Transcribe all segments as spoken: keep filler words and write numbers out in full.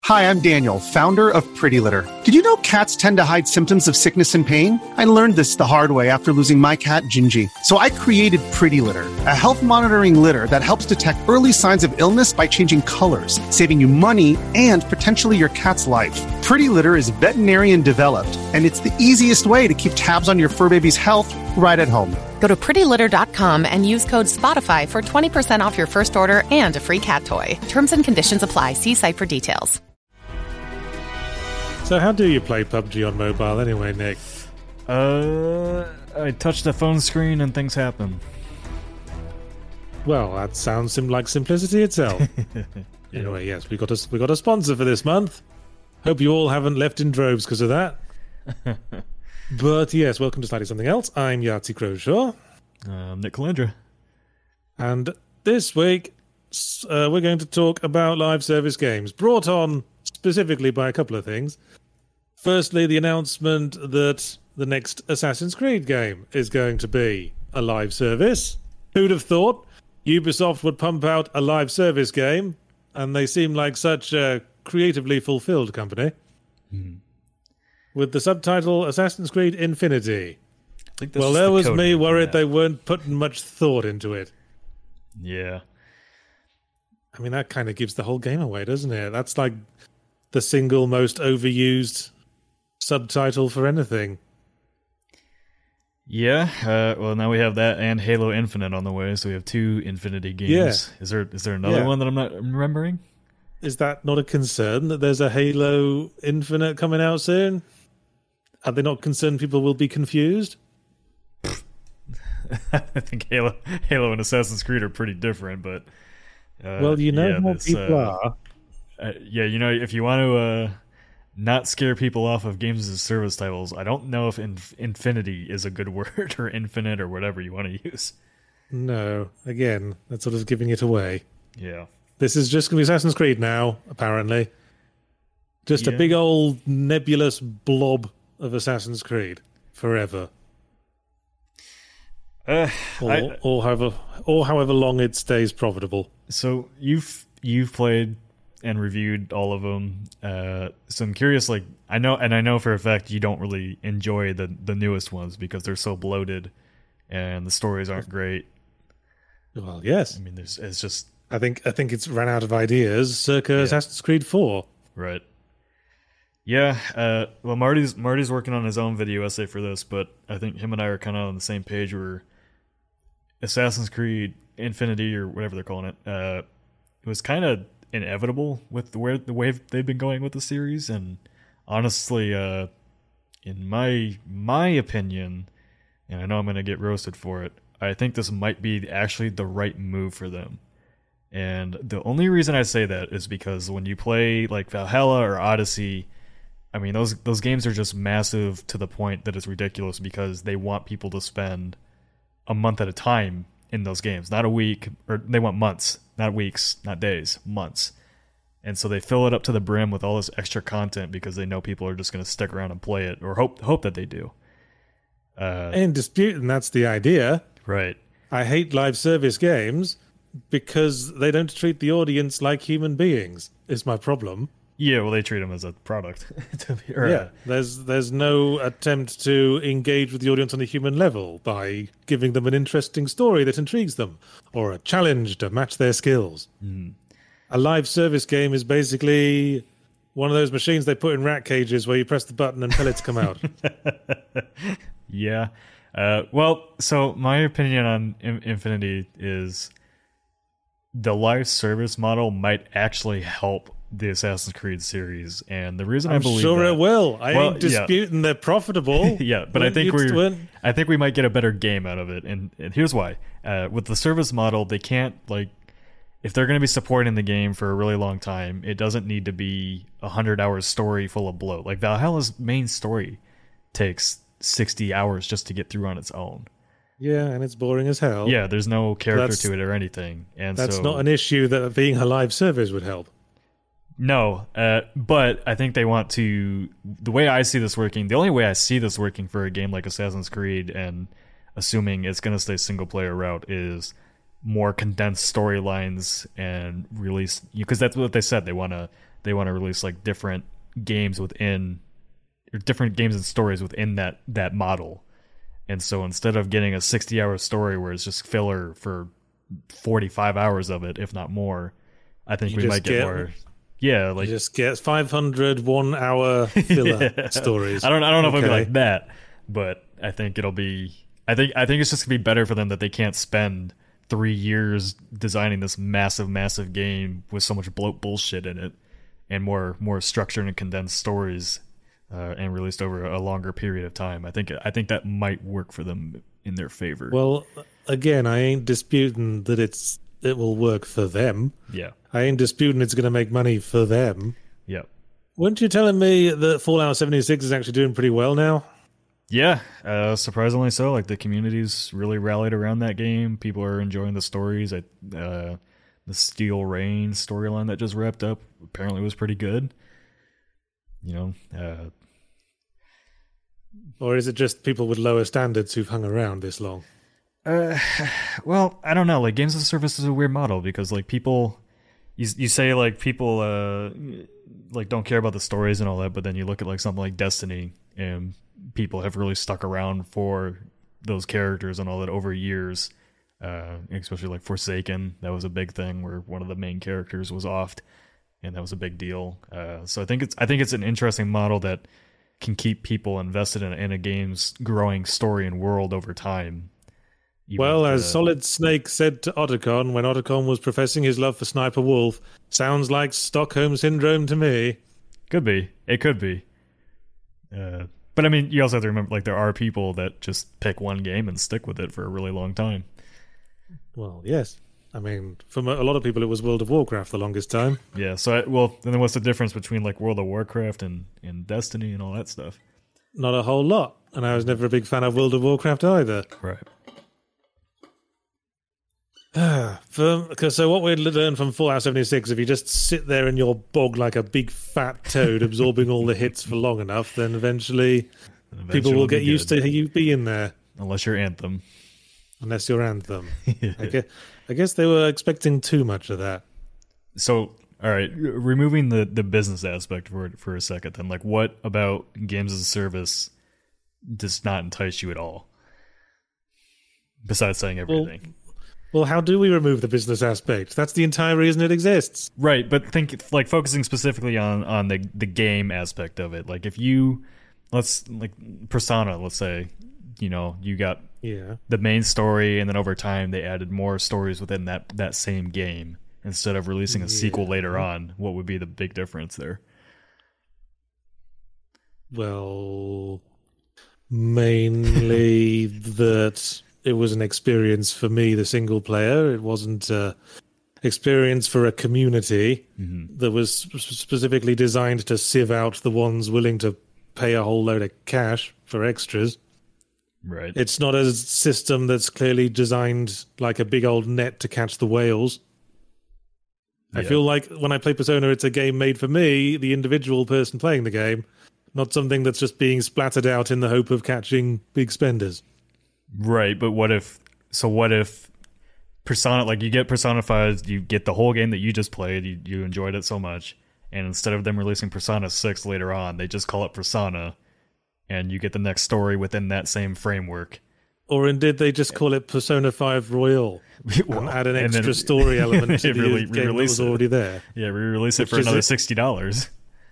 Hi, I'm Daniel, founder of Pretty Litter. Did you know cats tend to hide symptoms of sickness and pain? I learned this the hard way after losing my cat, Gingy. So I created Pretty Litter, a health monitoring litter that helps detect early signs of illness by changing colors, saving you money and potentially your cat's life. Pretty Litter is veterinarian developed, and it's the easiest way to keep tabs on your fur baby's health right at home. Go to pretty litter dot com and use code SPOTIFY for twenty percent off your first order and a free cat toy. Terms and conditions apply. See site for details. So how do you play P U B G on mobile anyway, Nick? Uh, I touch the phone screen and things happen. Well, that sounds sim- like simplicity itself. Anyway, yes, we got a we got a sponsor for this month. Hope you all haven't left in droves because of that. But yes, welcome to Slightly Something Else. I'm Yahtzee Croshaw. I'm Nick Calandra. And this week, uh, we're going to talk about live service games, brought on specifically by a couple of things. Firstly, the announcement that the next Assassin's Creed game is going to be a live service. Who'd have thought Ubisoft would pump out a live service game, and they seem like such a creatively fulfilled company. Hmm. With the subtitle Assassin's Creed Infinity. I think this well, is there the was code me name for worried that. they weren't putting much thought into it. Yeah. I mean, that kind of gives the whole game away, doesn't it? That's like the single most overused subtitle for anything. Yeah, uh, well, now we have that and Halo Infinite on the way, so we have two Infinity games. Yeah. Is there is there another Yeah. one that I'm not remembering? Is that not a concern that there's a Halo Infinite coming out soon? Are they not concerned people will be confused? I think Halo, Halo and Assassin's Creed are pretty different, but uh, well, you know yeah, how this, people uh, are. Uh, yeah, you know, if you want to uh, not scare people off of games as service titles, I don't know if inf- Infinity is a good word, or Infinite, or whatever you want to use. No, again, that's sort of giving it away. Yeah. This is just going to be Assassin's Creed now, apparently. Just Yeah. a big old nebulous blob of Assassin's Creed forever. Uh, Or, I, or however or however long it stays profitable. so you've you've played and reviewed all of them. Uh, so I'm curious, like I know, and I know for a fact you don't really enjoy the the newest ones because they're so bloated and the stories aren't great. Well, yes. I mean, there's it's just I think I think it's ran out of ideas circa Yeah. Assassin's Creed four. right. Yeah, uh, well, Marty's Marty's working on his own video essay for this, but I think him and I are kind of on the same page where Assassin's Creed Infinity, or whatever they're calling it, uh, it was kind of inevitable with the way, the way they've been going with the series, and honestly, uh, in my my opinion, and I know I'm going to get roasted for it, I think this might be actually the right move for them. And the only reason I say that is because when you play like Valhalla or Odyssey, I mean, those those games are just massive to the point that it's ridiculous because they want people to spend a month at a time in those games, not a week, or they want months, not weeks, not days, months. And so they fill it up to the brim with all this extra content because they know people are just going to stick around and play it, or hope hope that they do. Uh, In dispute, and that's the idea. right. I hate live service games because they don't treat the audience like human beings, is my problem. Yeah, well, they treat them as a product. to be, or, Yeah, there's there's no attempt to engage with the audience on a human level by giving them an interesting story that intrigues them, or a challenge to match their skills. Mm. A live service game is basically one of those machines they put in rat cages where you press the button and pellets come out. Yeah. Uh, well, so my opinion on In- Infinity is the live service model might actually help the Assassin's Creed series, and the reason I I'm believe sure that, it will. I Well, ain't disputing yeah. they're profitable. yeah, but I When think you- we when- I think we might get a better game out of it, and, and here's why. Uh, with the service model, they can't like if they're going to be supporting the game for a really long time, it doesn't need to be a hundred hours story full of bloat. Like Valhalla's main story takes sixty hours just to get through on its own. Yeah, and it's boring as hell. Yeah, there's no character That's- to it or anything, and That's so not an issue that being a live service would help. no. Uh, but I think they want to. The way I see this working, the only way I see this working for a game like Assassin's Creed, and assuming it's going to stay single player route, is more condensed storylines and release, because that's what they said. They want to they want to release like different games within, or different games and stories within that that model. And so instead of getting a sixty hour story where it's just filler for forty-five hours of it, if not more, I think You we just might get, get- more. Yeah, like You just get five hundred one hour filler Yeah. stories. I don't I don't know if it'll be Okay. like that, but I think it'll be I think I think it's just gonna be better for them that they can't spend three years designing this massive, massive game with so much bloat bullshit in it, and more more structured and condensed stories, uh, and released over a longer period of time. I think I think that might work for them in their favor. Well, again, I ain't disputing that it's it will work for them. yeah, I ain't disputing it's going to make money for them. yeah, Weren't you telling me that Fallout seventy-six is actually doing pretty well now? yeah. Uh, surprisingly so. Like the community's really rallied around that game. People are enjoying the stories. I, uh, the Steel Rain storyline that just wrapped up apparently was pretty good. You know, uh, Or is it just people with lower standards who've hung around this long? Uh, well, I don't know. Like games as a service is a weird model because like people, you you say like people uh like don't care about the stories and all that, but then you look at like something like Destiny and people have really stuck around for those characters and all that over years. Uh, especially like Forsaken, that was a big thing where one of the main characters was offed, and that was a big deal. Uh, so I think it's I think it's an interesting model that can keep people invested in, in a game's growing story and world over time. Even Well, if as the- Solid Snake said to Otacon when Otacon was professing his love for Sniper Wolf, sounds like Stockholm Syndrome to me. Could be. It could be. Uh, but I mean, you also have to remember, like, there are people that just pick one game and stick with it for a really long time. Well, yes. I mean, for mo- a lot of people, it was World of Warcraft the longest time. Yeah. So, I, well, then what's the difference between like World of Warcraft and, and Destiny and all that stuff? Not a whole lot. And I was never a big fan of World of Warcraft either. Right. For, cause, so what we learned from Fallout seventy-six, if you just sit there in your bog like a big fat toad absorbing all the hits for long enough, then eventually, Eventually people will it'll be get used good. to you being there. Unless you're Anthem. Unless you're Anthem. I, guess, I guess they were expecting too much of that. So, all right, r- removing the, the business aspect for for a second, then, like, what about games as a service does not entice you at all? Besides saying everything. Well, how do we remove the business aspect? That's the entire reason it exists. Right, but think like focusing specifically on on the the game aspect of it. Like if you let's like Persona, let's say, you know, you got Yeah. the main story and then over time they added more stories within that that same game instead of releasing a sequel later on. What would be the big difference there? Well, mainly that it was an experience for me, the single player. It wasn't an experience for a community that was sp- specifically designed to sieve out the ones willing to pay a whole load of cash for extras. Right. It's not a system that's clearly designed like a big old net to catch the whales. I Yeah. feel like when I play Persona, it's a game made for me, the individual person playing the game, not something that's just being splattered out in the hope of catching big spenders. Right, but what if so what if Persona, like you get Persona five, you get the whole game that you just played, you, you enjoyed it so much, and instead of them releasing Persona six later on, they just call it Persona, and you get the next story within that same framework. Or indeed, they just call it Persona five Royal and add an And then- extra story element to They the re- game that re-release was it. already there. Yeah, re-release it Which for is another it- sixty dollars.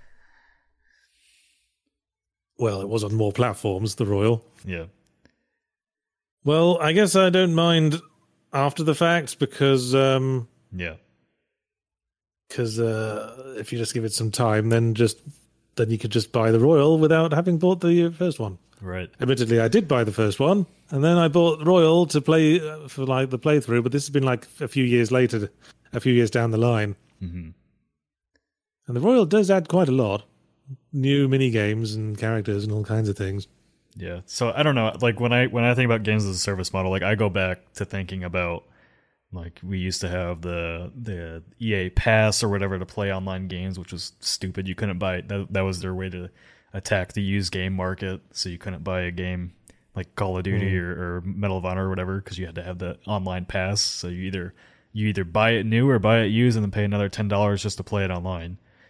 Well, it was on more platforms, the Royal. Yeah. Well, I guess I don't mind after the fact because um, Yeah. cause, uh, if you just give it some time, then just then you could just buy the Royal without having bought the first one. Right. Admittedly, I did buy the first one, and then I bought Royal to play uh, for like the playthrough. But this has been like a few years later, a few years down the line, hmm and the Royal does add quite a lot, new mini games and characters and all kinds of things. Yeah. So I don't know. Like when I when I think about games as a service model, like I go back to thinking about like we used to have the the E A Pass or whatever to play online games, which was stupid. You couldn't buy that. That was their way to attack the used game market. So you couldn't buy a game like Call of Duty or, or Medal of Honor or whatever because you had to have the online pass. So you either you either buy it new or buy it used and then pay another ten dollars just to play it online.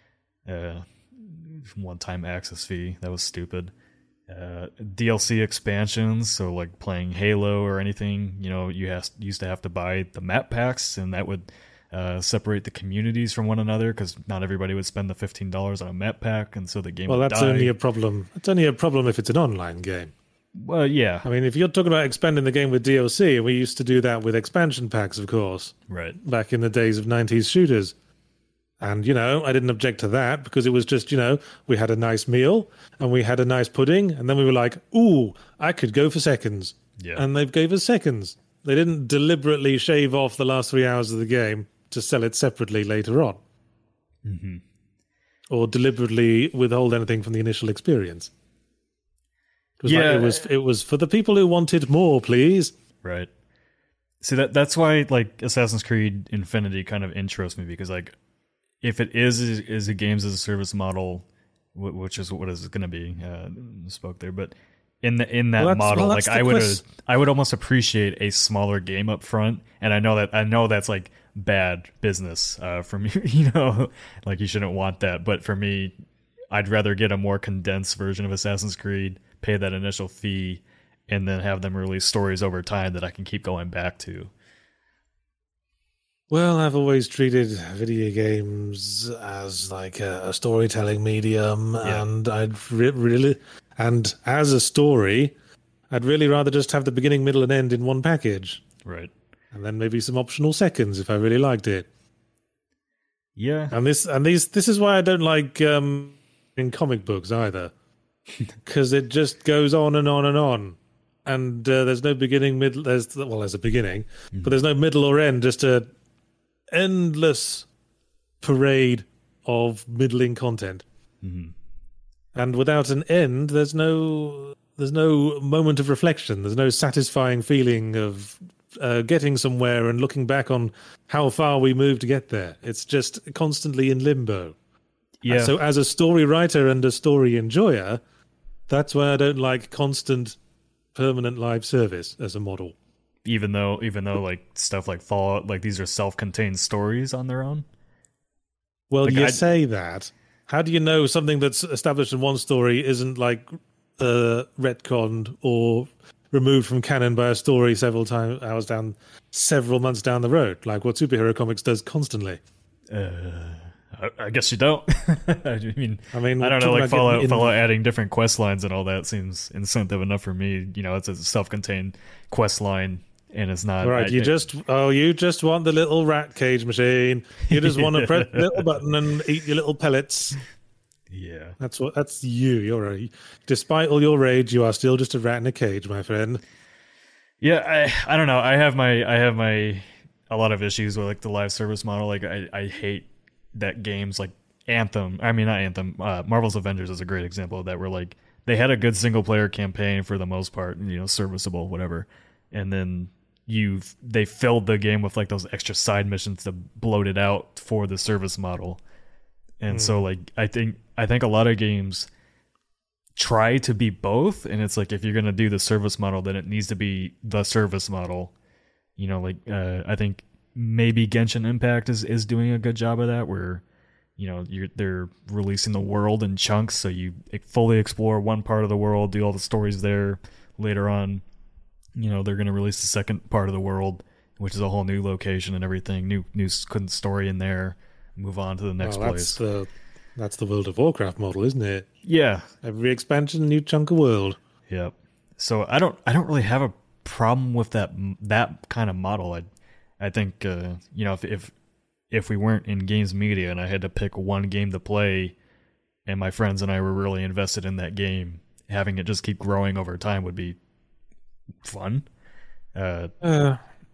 uh, one-time access fee. That was stupid. Uh, D L C expansions, so like playing Halo or anything, you know, you has, used to have to buy the map packs, and that would uh, separate the communities from one another because not everybody would spend the fifteen dollars on a map pack, and so the game well, would that's die. only a problem. That's only a problem if it's an online game. Well, yeah. I mean, if you're talking about expanding the game with D L C, we used to do that with expansion packs, of course, Right. back in the days of nineties shooters. And, you know, I didn't object to that because it was just, you know, we had a nice meal and we had a nice pudding. And then we were like, ooh, I could go for seconds. Yeah. And they gave us seconds. They didn't deliberately shave off the last three hours of the game to sell it separately later on. Mm-hmm. Or deliberately withhold anything from the initial experience. It was, Yeah. like, it was it was for the people who wanted more, please. Right. See, that that's why like Assassin's Creed Infinity kind of interests me, because like if it is is a games as a service model, which is what is going to be, uh, spoke there, but in the in that Well, that's- model, well, like that's the I would quest- I would almost appreciate a smaller game up front, and I know that I know that's like bad business uh, from you, you know, like you shouldn't want that, but for me, I'd rather get a more condensed version of Assassin's Creed, pay that initial fee, and then have them release stories over time that I can keep going back to. Well, I've always treated video games as like a, a storytelling medium, Yeah. and I'd re- really, and as a story, I'd really rather just have the beginning, middle, and end in one package, Right. and then maybe some optional seconds if I really liked it. Yeah. And this, and these, this is why I don't like um, in comic books either, because it just goes on and on and on, and uh, there's no beginning, middle. There's well, there's a beginning, Mm-hmm. but there's no middle or end. Just a endless parade of middling content, Mm-hmm. and without an end, there's no there's no moment of reflection. There's no satisfying feeling of uh, getting somewhere and looking back on how far we moved to get there. It's just constantly in limbo. Yeah. So, as a story writer and a story enjoyer, that's why I don't like constant, permanent live service as a model. even though even though like stuff like Fallout, like these are self-contained stories on their own. Well, Like, you I- say that. How do you know something that's established in one story isn't like uh, retconned or removed from canon by a story several times hours down, several months down the road, like what superhero comics does constantly? I, I guess you don't. I mean, I mean, I don't know, talking like about Fallout, getting in- Fallout adding different quest lines and all that seems incentive enough for me. You know, it's a self-contained quest line, and it's not. All right, I- you just oh, you just want the little rat cage machine. You just want to press the little button and eat your little pellets. yeah. That's what. That's you. You're a. Despite all your rage, you are still just a rat in a cage, my friend. Yeah, I I don't know. I have my I have my a lot of issues with like the live service model. Like I, I hate that games like Anthem. I mean not Anthem. Uh, Marvel's Avengers is a great example of that. Where like they had a good single player campaign for the most part, you know, serviceable, whatever, and then you they filled the game with like those extra side missions to bloat it out for the service model. And Mm. so like I think I think a lot of games try to be both, and it's like if you're gonna do the service model, then it needs to be the service model. You know, like uh, I think maybe Genshin Impact is, is doing a good job of that, where you know you're they're releasing the world in chunks, so you fully explore one part of the world, do all the stories there. Later on, you know they're gonna release the second part of the world, which is a whole new location and everything, new new story in there. Move on to the next Well, place. that's the that's the World of Warcraft model, isn't it? Yeah, Every expansion, new chunk of world. Yep. So I don't I don't really have a problem with that that kind of model. I I think uh, you know if if if we weren't in games media and I had to pick one game to play, and my friends and I were really invested in that game, having it just keep growing over time would be fun. Uh, Uh,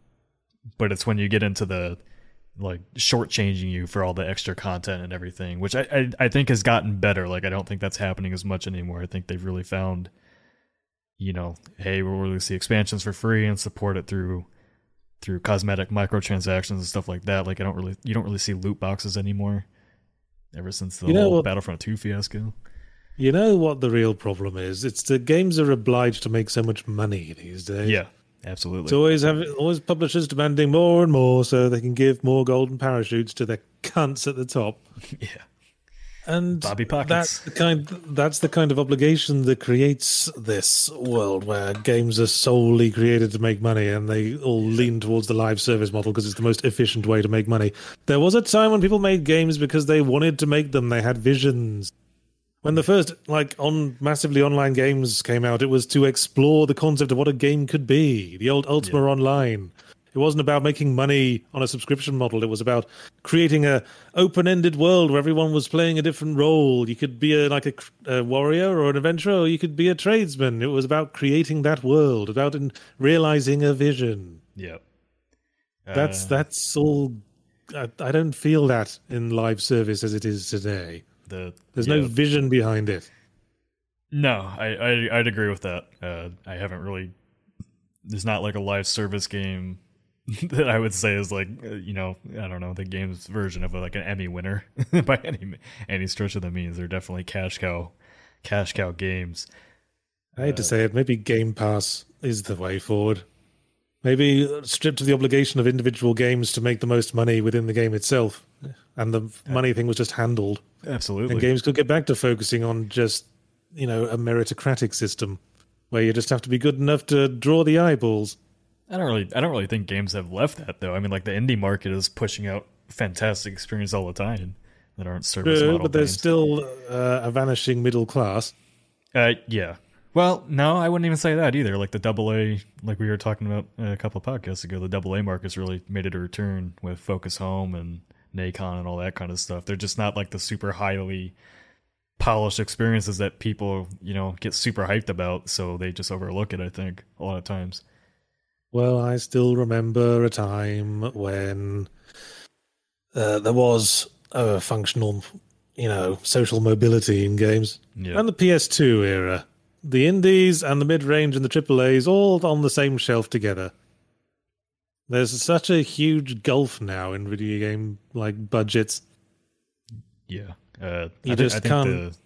but it's when you get into the like shortchanging you for all the extra content and everything, which I, I I think has gotten better. Like I don't think that's happening as much anymore. I think they've really found, you know, hey, we'll release the expansions for free and support it through through cosmetic microtransactions and stuff like that. Like I don't really you don't really see loot boxes anymore. Ever since the You know whole what- Battlefront two fiasco. you know what the real problem is? It's that games are obliged to make so much money these days. Yeah, absolutely. It's always have always publishers demanding more and more so they can give more golden parachutes to the cunts at the top. yeah. And Bobby Pockets. That's the kind. That's the kind of obligation that creates this world where games are solely created to make money, and they all lean towards the live service model because it's the most efficient way to make money. There was a time when people made games because they wanted to make them. They had visions. When the first like on massively online games came out, it was to explore the concept of what a game could be. The old Ultima Yeah. Online. It wasn't about making money on a subscription model. It was about creating a open-ended world where everyone was playing a different role. You could be a, like a, a warrior or an adventurer, or you could be a tradesman. It was about creating that world, about in, realizing a vision. Yeah. That's Uh, that's all. I, I don't feel that in live service as it is today. the There's yeah. no vision behind it. No, I, I I'd agree with that. Uh, I haven't really. There's not like a live service game that I would say is like uh, you know I don't know the game's version of a, like an Emmy winner by any any stretch of the means. They're definitely cash cow, cash cow games. I hate to say it, maybe Game Pass is the way forward. Maybe stripped of the obligation of individual games to make the most money within the game itself, and the money thing was just handled. Absolutely. And games could get back to focusing on just, you know, a meritocratic system where you just have to be good enough to draw the eyeballs. I don't really I don't really think games have left that though. I mean, like the indie market is pushing out fantastic experience all the time that aren't service True, model but there's games. still uh, a vanishing middle class. Uh, yeah. Well, no, I wouldn't even say that either. Like the double A, like we were talking about a couple of podcasts ago, the double A market's really made it a return with Focus Home and Nacon and all that kind of stuff. They're just not like the super highly polished experiences that people, you know, get super hyped about. So they just overlook it, I think, a lot of times. Well, I still remember a time when uh, there was a functional, you know, social mobility in games. Yeah. And the P S two era. The indies and the mid-range and the triple A's all on the same shelf together. There's such a huge gulf now in video game like budgets. Yeah. Uh, You I, thi- just I think can't- the...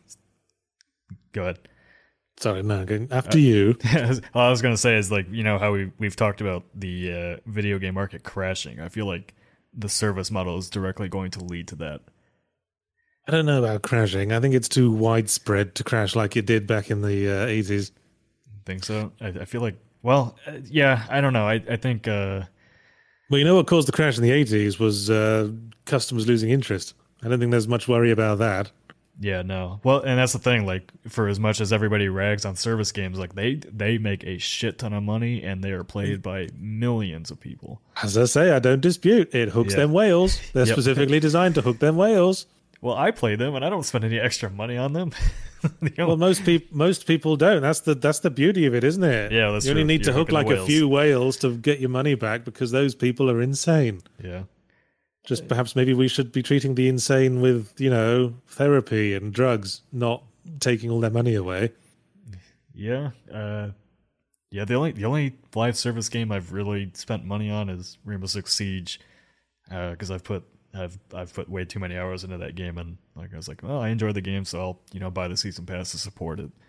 Go ahead. Sorry, no, going after you. All I was going to say is like, you know, how we, we've talked about the uh, video game market crashing. I feel like the service model is directly going to lead to that. I don't know about crashing. I think it's too widespread to crash like it did back in the uh, eighties. Think so? I, I feel like, well, uh, yeah, I don't know. I, I think, uh, Well, you know what caused the crash in the eighties was uh, customers losing interest. I don't think there's much worry about that. yeah, no. Well, and that's the thing. Like, for as much as everybody rags on service games, like they they make a shit ton of money and they are played by millions of people. As I say, I don't dispute. It hooks Yeah. them whales. They're Yep. specifically designed to hook them whales. Well, I play them and I don't spend any extra money on them. The Well, only- most people most people don't. That's the that's the beauty of it, isn't it? Yeah, that's you only true. need to You're hook hooking like the a whales. few whales to get your money back because those people are insane. yeah. Just perhaps maybe we should be treating the insane with, you know, therapy and drugs, not taking all their money away. Yeah, uh, yeah. The only the only live service game I've really spent money on is Rainbow Six Siege, because I've put I've I've put way too many hours into that game, and like I was like, well, I enjoy the game, so I'll you know buy the season pass to support it.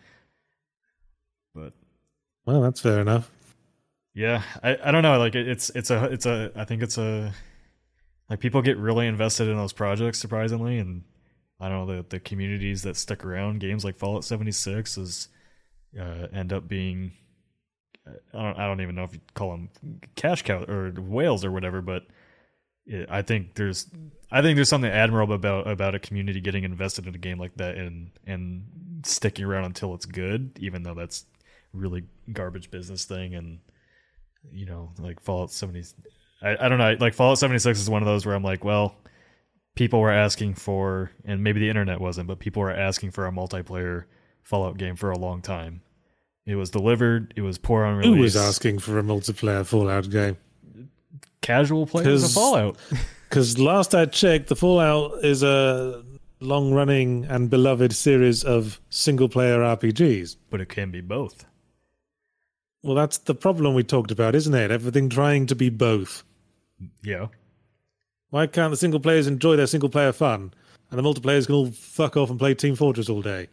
But Well, that's fair enough. yeah, I, I don't know. Like it, it's it's a it's a I think it's a like people get really invested in those projects surprisingly, and I don't know the the communities that stick around games like Fallout seventy-six is uh, end up being I don't I don't even know if you call them cash cow or whales or whatever, but it, I think there's I think there's something admirable about about a community getting invested in a game like that and and sticking around until it's good, even though that's really garbage business thing. And you know like Fallout seventy I, I don't know like Fallout seventy-six is one of those where I'm like, well, people were asking for, and maybe the internet wasn't, but people were asking for a multiplayer Fallout game for a long time. It was delivered. It was poor on release. Who was asking for a multiplayer Fallout game? Casual players of 'Cause- Fallout. Because last I checked, the Fallout is a long-running and beloved series of single-player R P Gs. But it can be both. Well, that's the problem we talked about, isn't it? Everything trying to be both. Yeah. Why can't the single players enjoy their single player fun and the multiplayers can all fuck off and play Team Fortress all day?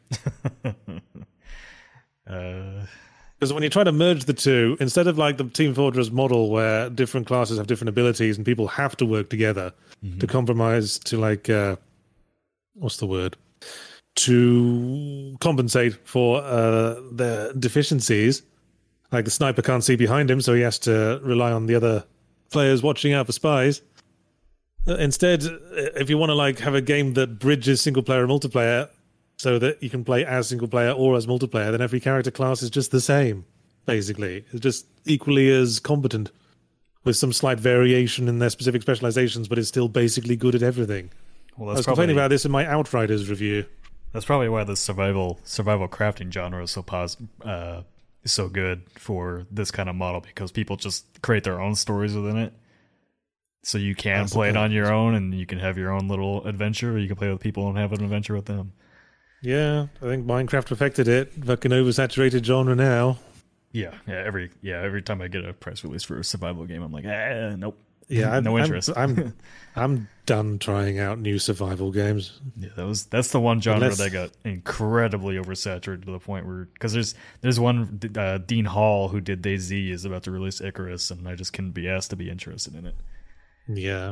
uh, Because when you try to merge the two, instead of like the Team Fortress model where different classes have different abilities and people have to work together mm-hmm. to compromise to like, uh, what's the word? to compensate for uh, the deficiencies. Like the sniper can't see behind him, so he has to rely on the other players watching out for spies. Uh, Instead, uh, if you want to like have a game that bridges single player and multiplayer, so that you can play as single player or as multiplayer, then every character class is just the same. Basically, it's just equally as competent, with some slight variation in their specific specializations, but it's still basically good at everything. Well, I that's was probably, complaining about this in my Outriders review. That's probably why the survival survival crafting genre is so pos- uh, is so good for this kind of model, because people just create their own stories within it. So you can That's play it the on point. your own, and you can have your own little adventure, or you can play with people and have an adventure with them. Yeah, I think Minecraft perfected it. Fucking oversaturated genre now. Yeah, yeah. Every yeah, every time I get a press release for a survival game, I'm like, ah, nope. Yeah, I'm, no interest. I'm, I'm I'm done trying out new survival games. Yeah, that was that's the one genre Unless- that got incredibly oversaturated to the point where, because there's there's one uh, Dean Hall who did DayZ is about to release Icarus, and I just couldn't be asked to be interested in it. Yeah,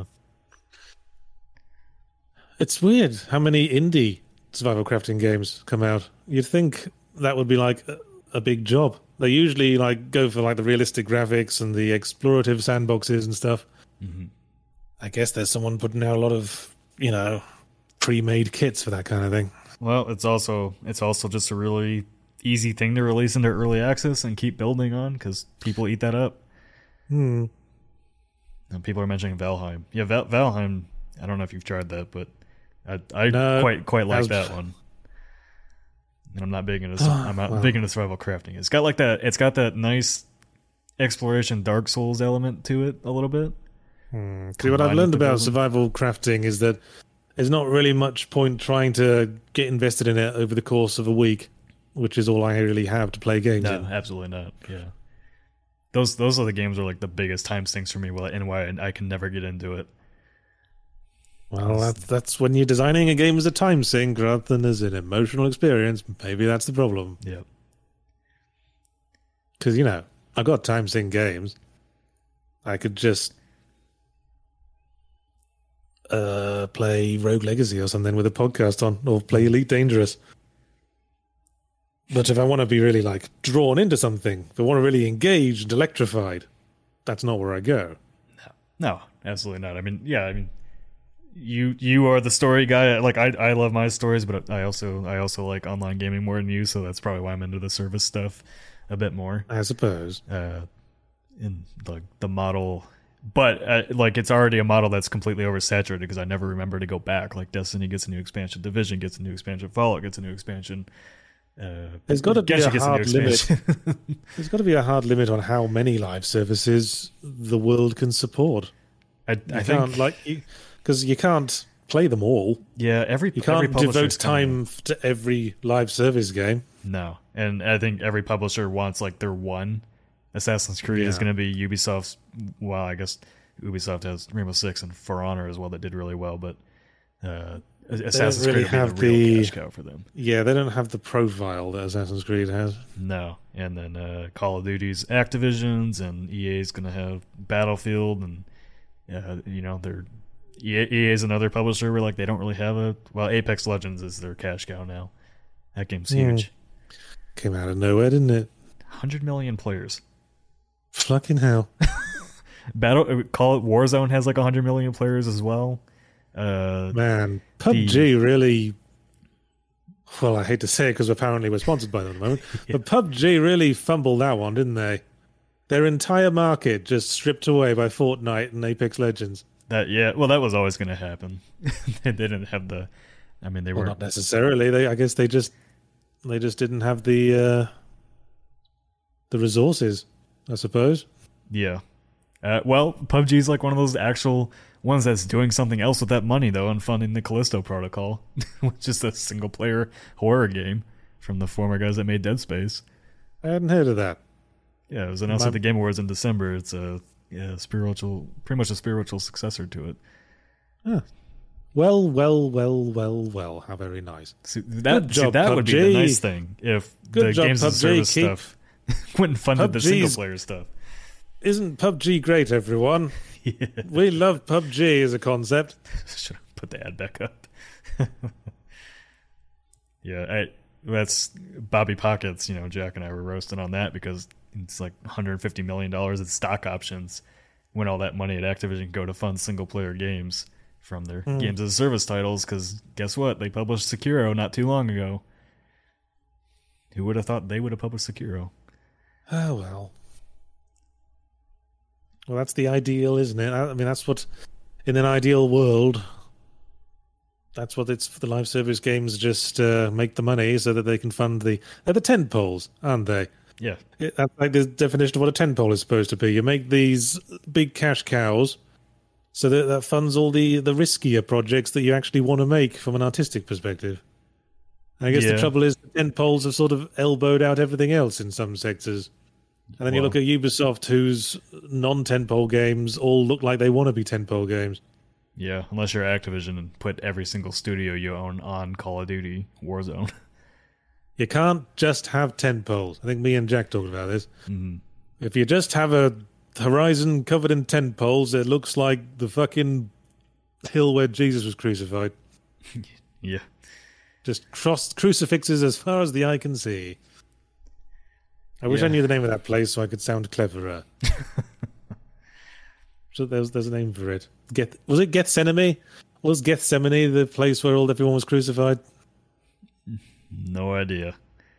it's weird how many indie survival crafting games come out. You'd think that would be like a, a big job. They usually like go for like the realistic graphics and the explorative sandboxes and stuff. Mm-hmm. I guess there's someone putting out a lot of, you know, pre-made kits for that kind of thing. Well, it's also it's also just a really easy thing to release into early access and keep building on, because people eat that up. Hmm. And people are mentioning Valheim. Yeah, Val- Valheim. I don't know if you've tried that, but I, I No, quite quite like as- that one. And I'm not big into I'm not Wow. big into survival crafting. It's got like that. It's got that nice exploration Dark Souls element to it a little bit. Hmm. See, what I've Combined learned with the about building. survival crafting is that there's not really much point trying to get invested in it over the course of a week, which is all I really have to play games No, in. absolutely not. Yeah, those those are the games that are like the biggest time sinks for me. Well, and why I can never get into it. Well, that's, that's when you're designing a game as a time sink rather than as an emotional experience. Maybe that's the problem. Yeah, Because, you know, I got time sink games. I could just uh, play Rogue Legacy or something with a podcast on, or play Elite Dangerous. But if I want to be really, like, drawn into something, if I want to really engage and electrified, that's not where I go. no, absolutely not. I mean, yeah, I mean, you you are the story guy. Like I I love my stories, but I also I also like online gaming more than you, so that's probably why I'm into the service stuff a bit more. I suppose. Uh, in like the model, but uh, like it's already a model that's completely oversaturated because I never remember to go back. Like Destiny gets a new expansion, Division gets a new expansion, Fallout gets a new expansion. Uh, There's got to be a Genshin gets new hard limit. expansion. There's got to be a hard limit on how many live services the world can support. I, You I can't, think, like, because you, can't play them all. yeah, every You every can't publisher's devote kinda- time f- to every live service game. No, and I think every publisher wants like their one. Assassin's Creed is Yeah. going to be Ubisoft's. Well, I guess Ubisoft has Rainbow Six and For Honor as well that did really well, but uh, Assassin's really Creed will have be the real the- cash cow for them. Yeah, they don't have the profile that Assassin's Creed has. No, and then uh, Call of Duty's Activision's, and E A's going to have Battlefield, and uh, you know they're E A, E A's another publisher where like they don't really have a. Well, Apex Legends is their cash cow now. That game's Hmm. huge. Came out of nowhere, didn't it? one hundred million players. Fucking hell. Battle uh, Call it Warzone has like one hundred million players as well. Uh, Man, P U B G really... Well, I hate to say it because apparently we're sponsored by them at the moment. But P U B G really fumbled that one, didn't they? Their entire market just stripped away by Fortnite and Apex Legends. that yeah, well, that was always going to happen. they didn't have the. I mean, they Well, were not necessarily. They, I guess they just they just didn't have the uh, the resources, I suppose. yeah. Uh, well, P U B G is like one of those actual ones that's doing something else with that money though, and funding the Callisto Protocol, which is a single player horror game from the former guys that made Dead Space. I hadn't heard of that. Yeah, it was announced My- at the Game Awards in December. It's a yeah spiritual, pretty much a spiritual successor to it. Well, well, well, well, well. How very nice. See, that Good see, job, that would be P U B G. the nice thing if Good the job, games as a P U B G. service Keep- stuff went and funded the P U B G's single player stuff. Isn't P U B G great, everyone? Yeah. We love P U B G as a concept. Should have put the ad back up. Yeah, I, that's Bobby Pockets. You know, Jack and I were roasting on that because it's like one hundred fifty million dollars in stock options when all that money at Activision go to fund single-player games from their mm. games as a service titles, because guess what? They published Sekiro not too long ago. Who would have thought they would have published Sekiro? Oh, well. Well, that's the ideal, isn't it? I mean, that's what, in an ideal world, that's what it's for the live service games, just uh, make the money so that they can fund the... They're the tentpoles, aren't they? Yeah. It, that's like the definition of what a tentpole is supposed to be. You make these big cash cows so that that funds all the, the riskier projects that you actually want to make from an artistic perspective. I guess yeah. the trouble is the tentpoles have sort of elbowed out everything else in some sectors. And then well, you look at Ubisoft, whose non-tentpole games all look like they want to be tentpole games. Yeah, unless you're Activision and put every single studio you own on Call of Duty Warzone. You can't just have tentpoles. I think me and Jack talked about this. Mm-hmm. If you just have a horizon covered in tentpoles, it looks like the fucking hill where Jesus was crucified. Yeah. Just crossed crucifixes as far as the eye can see. I wish yeah. I knew the name of that place so I could sound cleverer. So there's there's a name for it. Get was it Gethsemane? Was Gethsemane the place where all everyone was crucified? No idea.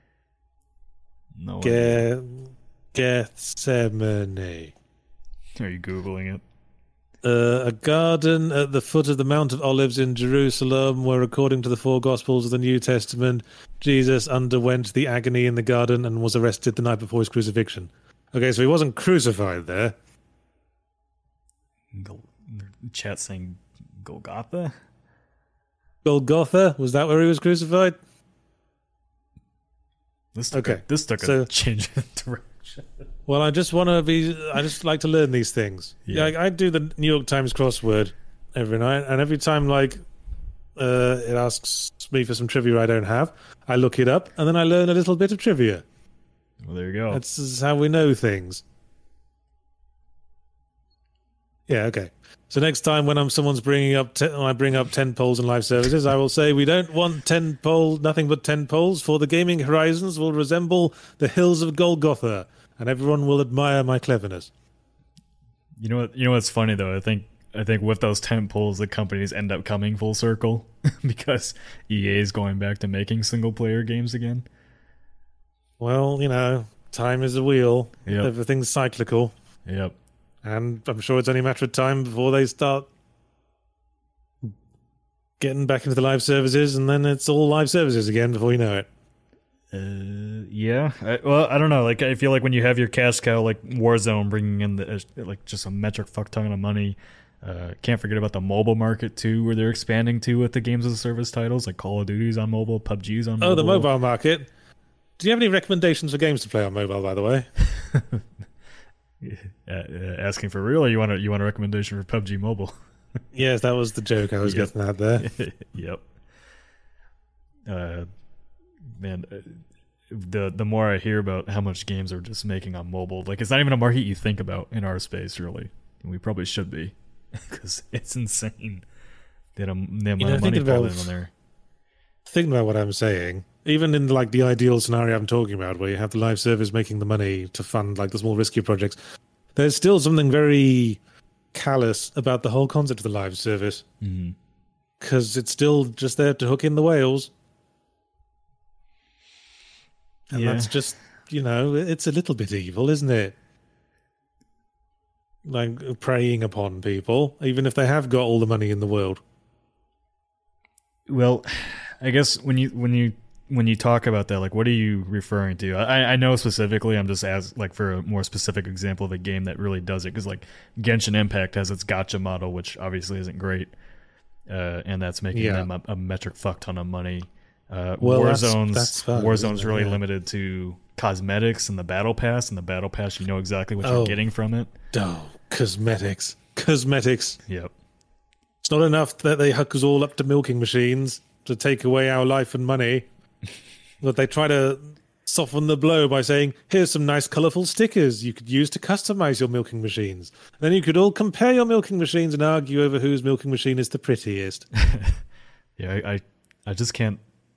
No Ge- idea. Gethsemane. Are you Googling it? Uh, a garden at the foot of the Mount of Olives in Jerusalem, where, according to the four Gospels of the New Testament, Jesus underwent the agony in the garden and was arrested the night before his crucifixion. Okay, so he wasn't crucified there. Gol- chat saying Golgotha? Golgotha? Was that where he was crucified? This took okay. A, this took so, a change of direction. Well, I just want to be... I just like to learn these things. Yeah. yeah I, I do the New York Times crossword every night, and every time, like, uh, it asks me for some trivia I don't have, I look it up, and then I learn a little bit of trivia. Well, there you go. That's how we know things. Yeah, okay. So next time when I'm someone's bringing up, ten, when I bring up ten poles and live services, I will say we don't want ten pole, nothing but ten poles, for the gaming horizons will resemble the hills of Golgotha, and everyone will admire my cleverness. You know what? You know what's funny though? I think I think with those ten poles, the companies end up coming full circle because E A is going back to making single player games again. Well, you know, time is a wheel. Yep. Everything's cyclical. Yep. And I'm sure it's only a matter of time before they start getting back into the live services, and then it's all live services again before you know it. Uh, yeah. I, well, I don't know. Like, I feel like when you have your cash cow, like Warzone, bringing in the like just a metric fuck ton of money. Uh, can't forget about the mobile market too, where they're expanding to with the games as a service titles, like Call of Duty's on mobile, P U B G's on mobile. Oh, the mobile market. Do you have any recommendations for games to play on mobile, by the way? uh, uh, asking for real, or you want a, you want a recommendation for P U B G Mobile? Yes, that was the joke I was yep. getting at there. Yep. Uh, man, uh, the the more I hear about how much games are just making on mobile, like it's not even a market you think about in our space, really. And we probably should be, because it's insane that the amount you know, of money pulled in on there. Thinking about what I'm saying, even in like the ideal scenario I'm talking about, where you have the live service making the money to fund like the small risky projects, there's still something very callous about the whole concept of the live service, because mm-hmm. it's still just there to hook in the whales, and yeah. that's just, you know, it's a little bit evil, isn't it? Like preying upon people, even if they have got all the money in the world. Well, I guess when you when you when you talk about that, like, what are you referring to? I, I know specifically. I'm just as like for a more specific example of a game that really does it, because like Genshin Impact has its gacha model, which obviously isn't great, uh, and that's making yeah. them a, a metric fuck ton of money. Uh, well, Warzone's that's, that's fun, Warzone's really yeah. limited to cosmetics and the battle pass, and the battle pass you know exactly what oh. you're getting from it. Oh, cosmetics, cosmetics. Yep. It's not enough that they hook us all up to milking machines to take away our life and money, but they try to soften the blow by saying, here's some nice colourful stickers you could use to customise your milking machines. Then you could all compare your milking machines and argue over whose milking machine is the prettiest. yeah, I, I, I just can't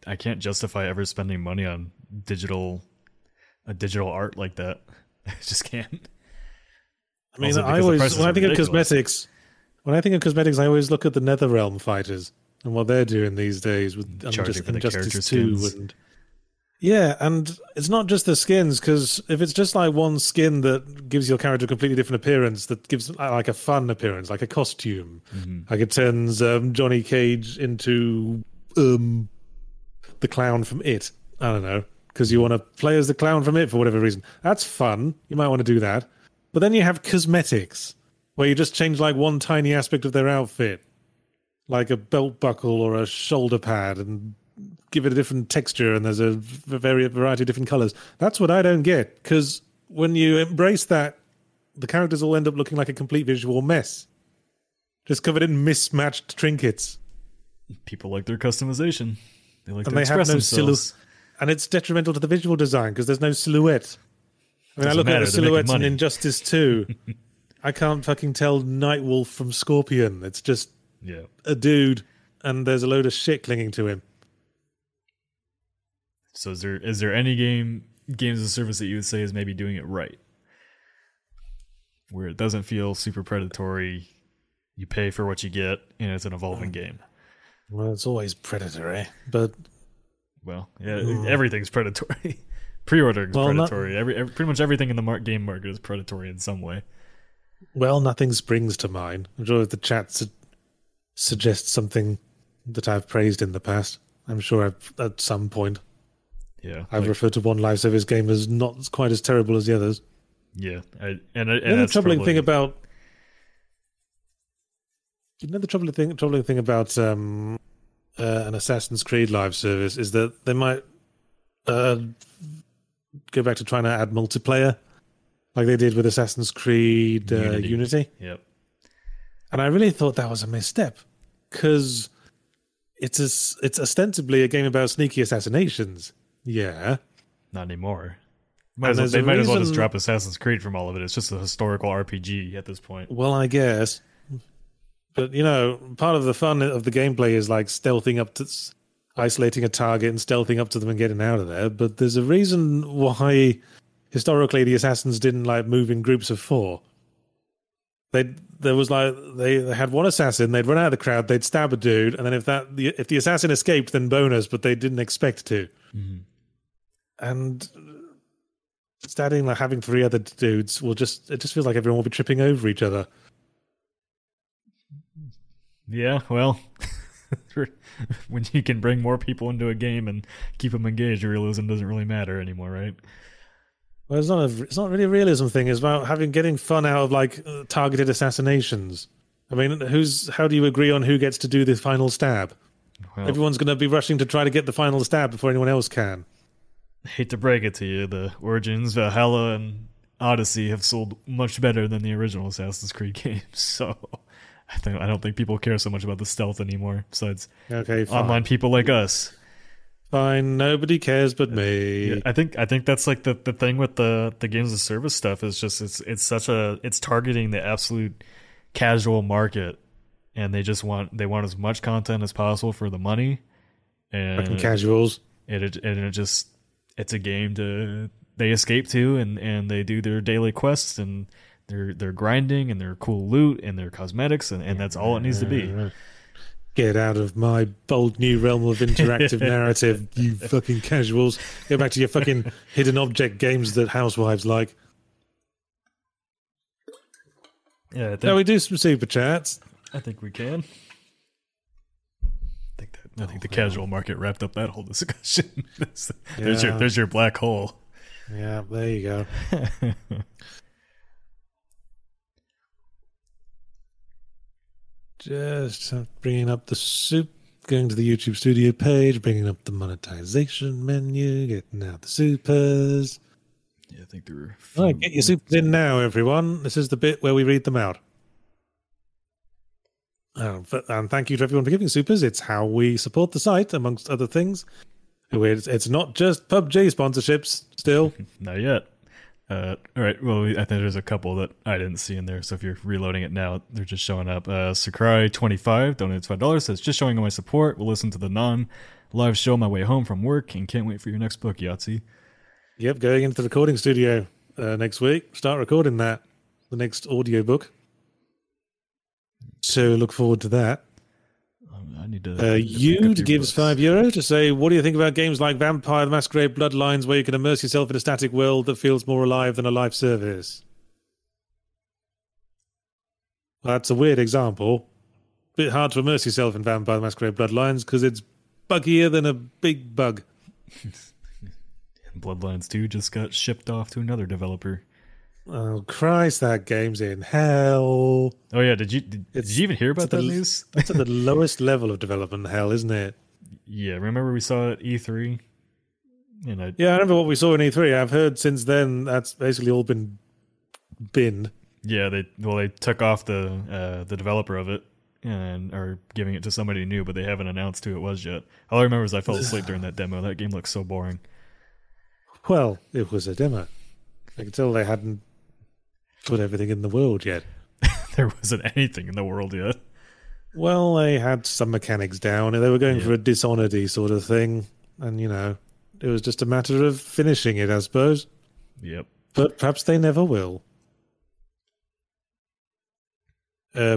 I can't justify ever spending money on digital a digital art like that. I just can't. I mean, I always when I think ridiculous. of cosmetics, when I think of cosmetics, I always look at the NetherRealm fighters and what they're doing these days with Unjust, Injustice two and yeah, and it's not just the skins, because if it's just like one skin that gives your character a completely different appearance, that gives like a fun appearance, like a costume, mm-hmm. like it turns um, Johnny Cage into um, the clown from It. I don't know, because you want to play as the clown from It for whatever reason. That's fun. You might want to do that. But then you have cosmetics, where you just change like one tiny aspect of their outfit, like a belt buckle or a shoulder pad, and give it a different texture, and there's a very variety of different colors. That's what I don't get, because when you embrace that, the characters all end up looking like a complete visual mess, just covered in mismatched trinkets. People like their customization. They like and to they express have no themselves. Silhou- and it's detrimental to the visual design, because there's no silhouette. I mean, Doesn't I look matter, at the silhouettes in money. Injustice two. I can't fucking tell Nightwolf from Scorpion. It's just yeah. a dude, and there's a load of shit clinging to him. So is there is there any game games as a service that you would say is maybe doing it right, where it doesn't feel super predatory, you pay for what you get, and it's an evolving game? Well, it's always predatory, but well, yeah, mm. everything's predatory. Pre-ordering is well, predatory. Not, every, every pretty much everything in the mar- game market is predatory in some way. Well, nothing springs to mind. I'm sure if the chat su- suggests something that I've praised in the past, I'm sure I've, at some point. Yeah, I've like, referred to one live service game as not quite as terrible as the others. Yeah, I, and, and you know, the troubling probably... thing about you know the troubling thing, troubling thing about um, uh, an Assassin's Creed live service is that they might uh, go back to trying to add multiplayer, like they did with Assassin's Creed uh, Unity. Unity. Yep. And I really thought that was a misstep, because it's a, it's ostensibly a game about sneaky assassinations. Yeah. Not anymore. Might as well, they might reason... as well just drop Assassin's Creed from all of it. It's just a historical R P G at this point. Well, I guess. But, you know, part of the fun of the gameplay is like stealthing up to... isolating a target and stealthing up to them and getting out of there. But there's a reason why historically the assassins didn't like move in groups of four. They there was like they, they had one assassin, they'd run out of the crowd, they'd stab a dude, and then if that the, if the assassin escaped, then bonus, but they didn't expect to. Mm-hmm. And starting like having three other dudes will just it just feels like everyone will be tripping over each other. Yeah, well, when you can bring more people into a game and keep them engaged, realism doesn't really matter anymore, right? Well, it's not a, it's not really a realism thing. It's about having getting fun out of like uh, targeted assassinations. I mean, who's how do you agree on who gets to do the final stab? Well, everyone's going to be rushing to try to get the final stab before anyone else can. I hate to break it to you, the Origins, Valhalla, and Odyssey have sold much better than the original Assassin's Creed games. So I think I don't think people care so much about the stealth anymore. Besides, okay, fine. Online people like us. Fine, nobody cares but me. Yeah, I think I think that's like the, the thing with the, the games of service stuff is just it's it's such a it's targeting the absolute casual market, and they just want they want as much content as possible for the money. And fucking casuals. It, it and it just it's a game to they escape to and, and they do their daily quests and they're they're grinding and their cool loot and their cosmetics and, and that's all it needs to be. Get out of my bold new realm of interactive narrative, you fucking casuals. Go back to your fucking hidden object games that housewives like. Yeah, I think, Shall we do some super chats? I think we can. I think that I think oh, the casual market wrapped up that whole discussion. there's, yeah. there's your there's your black hole. Yeah, there you go. Just bringing up the soup, going to the YouTube studio page, bringing up the monetization menu, getting out the supers. Yeah, I think there were. All right, get your supers in now, everyone. This is the bit where we read them out. Oh, and thank you to everyone for giving supers. It's how we support the site, amongst other things. It's, it's not just P U B G sponsorships, still. Not yet. Uh, all right, well, I think there's a couple that I didn't see in there, so if you're reloading it now, they're just showing up. Uh, Sakurai twenty-five donates five dollars, says, just showing my support. We'll listen to the non live show on my way home from work and can't wait for your next book, Yahtzee. Yep, going into the recording studio uh, next week. Start recording that, the next audiobook. So look forward to that. I need to. Uh, Yude gives five euro to say, what do you think about games like Vampire the Masquerade Bloodlines, where you can immerse yourself in a static world that feels more alive than a live service? Well, that's a weird example. Bit hard to immerse yourself in Vampire the Masquerade Bloodlines because it's buggier than a big bug. Bloodlines two just got shipped off to another developer. Oh Christ, that game's in hell. Oh yeah, did you did, did you even hear about that the, news? That's at the lowest level of development hell, isn't it? Yeah, remember we saw it at E three? And I, yeah, I remember what we saw in E three. I've heard since then that's basically all been binned. Yeah, they well they took off the uh, the developer of it and are giving it to somebody new, but they haven't announced who it was yet. All I remember is I fell asleep during that demo. That game looked so boring. Well, it was a demo. I could tell they hadn't put everything in the world yet. There wasn't anything in the world yet. Well, they had some mechanics down. They were going yeah. for a Dishonored-y sort of thing. And, you know, it was just a matter of finishing it, I suppose. Yep. But perhaps they never will. Uh,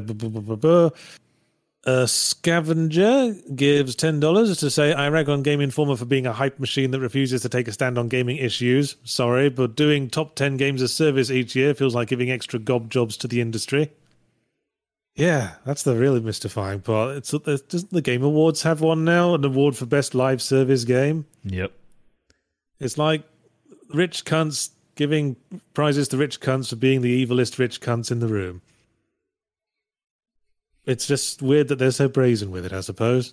Uh, Scavenger gives ten dollars to say, I rag on Game Informer for being a hype machine that refuses to take a stand on gaming issues. Sorry, but doing top ten games as service each year feels like giving extra gob jobs to the industry. Yeah, that's the really mystifying part. It's Doesn't the Game Awards have one now? An award for best live service game? Yep. It's like rich cunts giving prizes to rich cunts for being the evilest rich cunts in the room. It's just weird that they're so brazen with it, I suppose.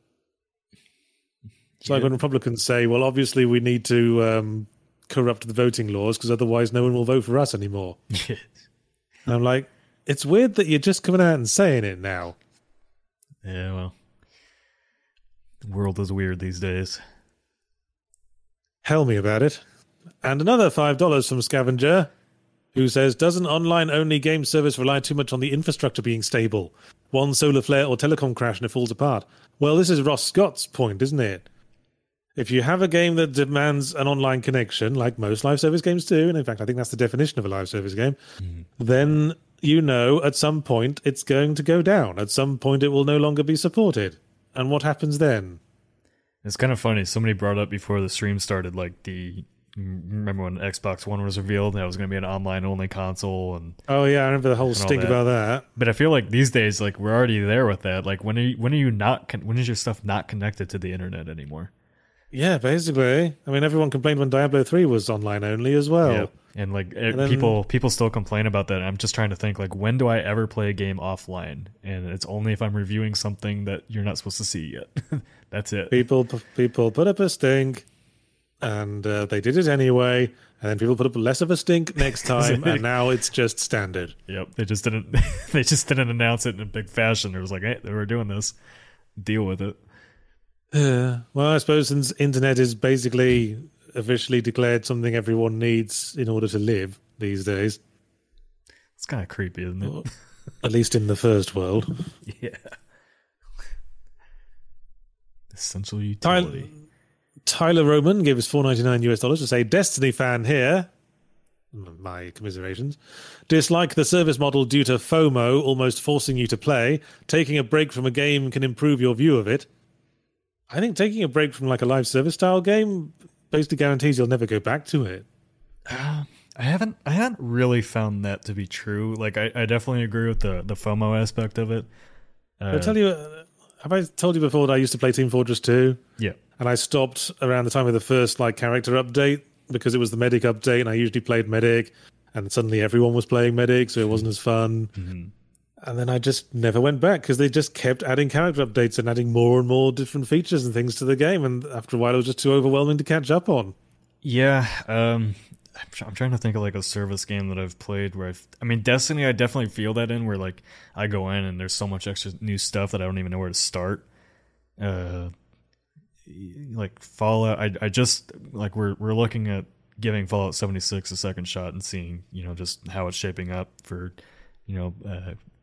It's yeah. like when Republicans say, well, obviously we need to um, corrupt the voting laws because otherwise no one will vote for us anymore. And I'm like, it's weird that you're just coming out and saying it now. Yeah, well, the world is weird these days. Tell me about it. And another five dollars from Scavenger, who says, doesn't online-only game service rely too much on the infrastructure being stable? One solar flare or telecom crash and it falls apart. Well, this is Ross Scott's point, isn't it? If you have a game that demands an online connection, like most live service games do, and in fact, I think that's the definition of a live service game, mm. then you know at some point it's going to go down. At some point it will no longer be supported. And what happens then? It's kind of funny. Somebody brought up before the stream started, like the... Remember when Xbox One was revealed and it was going to be an online-only console? And oh yeah, I remember the whole stink that. about that. But I feel like these days, like we're already there with that. Like when are you, when are you not? Con- when is your stuff not connected to the internet anymore? Yeah, basically. I mean, everyone complained when Diablo three was online only as well. Yeah. And like and then, people, people still complain about that. I'm just trying to think, like, when do I ever play a game offline? And it's only if I'm reviewing something that you're not supposed to see yet. That's it. People, people put up a stink. And uh, they did it anyway, and then people put up less of a stink next time, and now it's just standard. Yep, they just didn't. They just didn't announce it in a big fashion. It was like, hey, they were doing this. Deal with it. Uh, well, I suppose since internet is basically officially declared something everyone needs in order to live these days, it's kind of creepy, isn't it? Well, at least in the first world. Yeah. Essential utility. Tyler, Tyler Roman gives four ninety-nine US dollars to say, Destiny fan here. My commiserations. Dislike the service model due to FOMO almost forcing you to play. Taking a break from a game can improve your view of it. I think taking a break from like a live service style game basically guarantees you'll never go back to it. Uh, I haven't I haven't really found that to be true. Like I, I definitely agree with the, the FOMO aspect of it. Uh, I'll tell you, uh, have I told you before that I used to play Team Fortress two? Yeah. And I stopped around the time of the first like character update because it was the Medic update, and I usually played Medic, and suddenly everyone was playing Medic, so it wasn't as fun. Mm-hmm. And then I just never went back because they just kept adding character updates and adding more and more different features and things to the game, and after a while it was just too overwhelming to catch up on. Yeah, um, I'm trying to think of like a service game that I've played where I've, I mean, Destiny, I definitely feel that in where like I go in and there's so much extra new stuff that I don't even know where to start. Uh, like Fallout, I I just like we're we're looking at giving Fallout seventy-six a second shot and seeing, you know, just how it's shaping up for, you know, uh,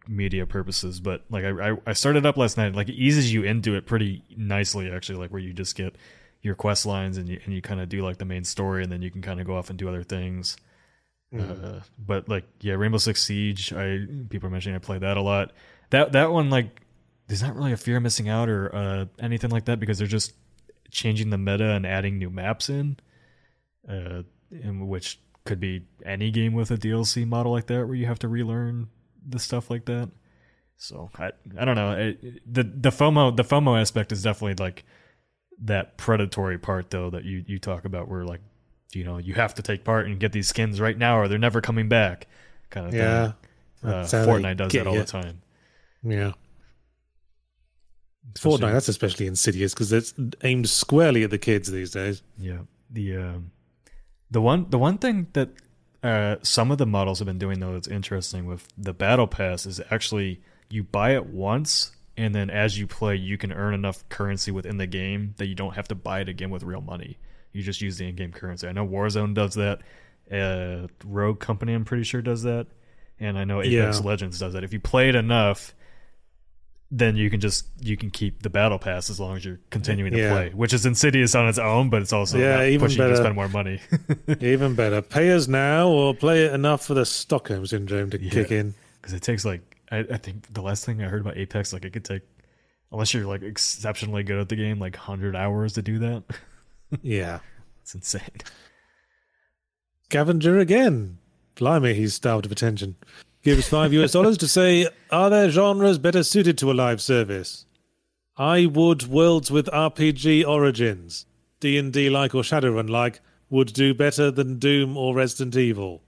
media purposes. But like I, I started up last night. Like it eases you into it pretty nicely, actually. Like where you just get your quest lines and you and you kind of do like the main story, and then you can kind of go off and do other things. Mm. Uh, but like yeah, Rainbow Six Siege. I people are mentioning I play that a lot. That that one like there's not really a fear of missing out or uh, anything like that because they're just changing the meta and adding new maps in, uh, in which could be any game with a D L C model like that where you have to relearn the stuff like that. So I I don't know. It, the the FOMO the FOMO aspect is definitely like that predatory part though that you you talk about where like you know you have to take part and get these skins right now or they're never coming back kind of yeah, thing. Uh, Fortnite does that all you. the time. Yeah. Especially, Fortnite, that's especially insidious because it's aimed squarely at the kids these days. Yeah, the um, the one the one thing that uh, some of the models have been doing though that's interesting with the battle pass is actually you buy it once and then as you play you can earn enough currency within the game that you don't have to buy it again with real money. You just use the in-game currency. I know Warzone does that. Uh, Rogue Company, I'm pretty sure, does that, and I know Apex yeah. Legends does that. If you play it enough, then you can just you can keep the battle pass as long as you're continuing to yeah. play, which is insidious on its own, but it's also yeah, even pushing better. you to spend more money. Even better, pay us now or play it enough for the Stockholm syndrome to yeah, kick in. Because it takes like I, I think the last thing I heard about Apex, like it could take, unless you're like exceptionally good at the game, like one hundred hours to do that. Yeah, it's insane. Scavenger again, blimey, he's starved of attention. Gives five U S dollars to say, are there genres better suited to a live service? I would worlds with R P G origins, D and D like or Shadowrun like, would do better than Doom or Resident Evil.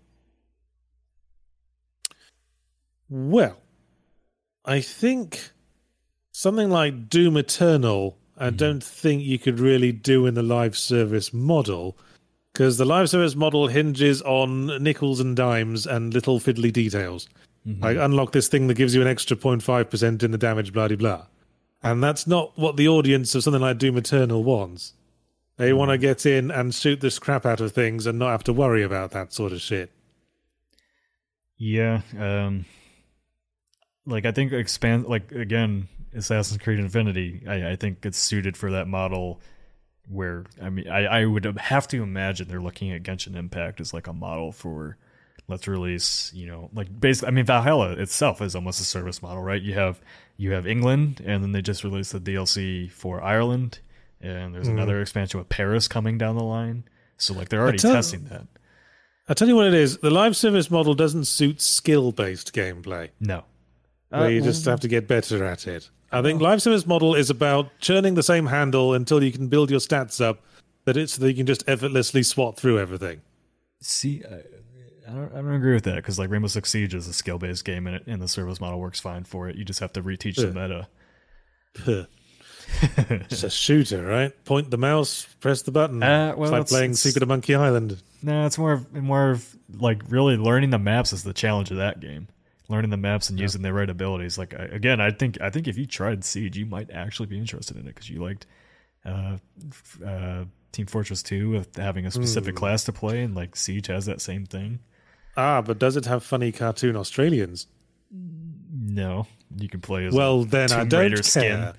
Well, I think something like Doom Eternal, I mm. don't think you could really do in the live service model, because the live service model hinges on nickels and dimes and little fiddly details. Mm-hmm. Like, unlock this thing that gives you an extra zero point five percent in the damage, blah-de-blah. And that's not what the audience of something like Doom Eternal wants. They mm. want to get in and shoot the crap out of things and not have to worry about that sort of shit. Yeah. Um, like, I think expand... Like, again, Assassin's Creed Infinity, I, I think it's suited for that model... Where I mean, I, I would have to imagine they're looking at Genshin Impact as like a model for let's release, you know, like basically. I mean, Valhalla itself is almost a service model, right? You have you have England, and then they just released the D L C for Ireland, and there's mm. another expansion with Paris coming down the line. So like they're already tell, testing that. I'll tell you what it is: the live service model doesn't suit skill-based gameplay. No, where uh, you just have to get better at it. I think live service model is about churning the same handle until you can build your stats up, that it's so that you can just effortlessly swat through everything. See, I, I don't, I don't agree with that because like Rainbow Six Siege is a skill based game and, it, and the service model works fine for it. You just have to reteach the meta. It's a shooter, right? Point the mouse, press the button. Uh, well, it's like it's, playing it's, Secret of Monkey Island. No, it's more of, more of like really learning the maps is the challenge of that game. Learning the maps and yeah. using the right abilities. Like I, again, I think I think if you tried Siege, you might actually be interested in it because you liked uh, uh, Team Fortress two with having a specific mm. class to play, and like Siege has that same thing. Ah, but does it have funny cartoon Australians? No, you can play as well. A then Tomb I don't Raider care. Skin.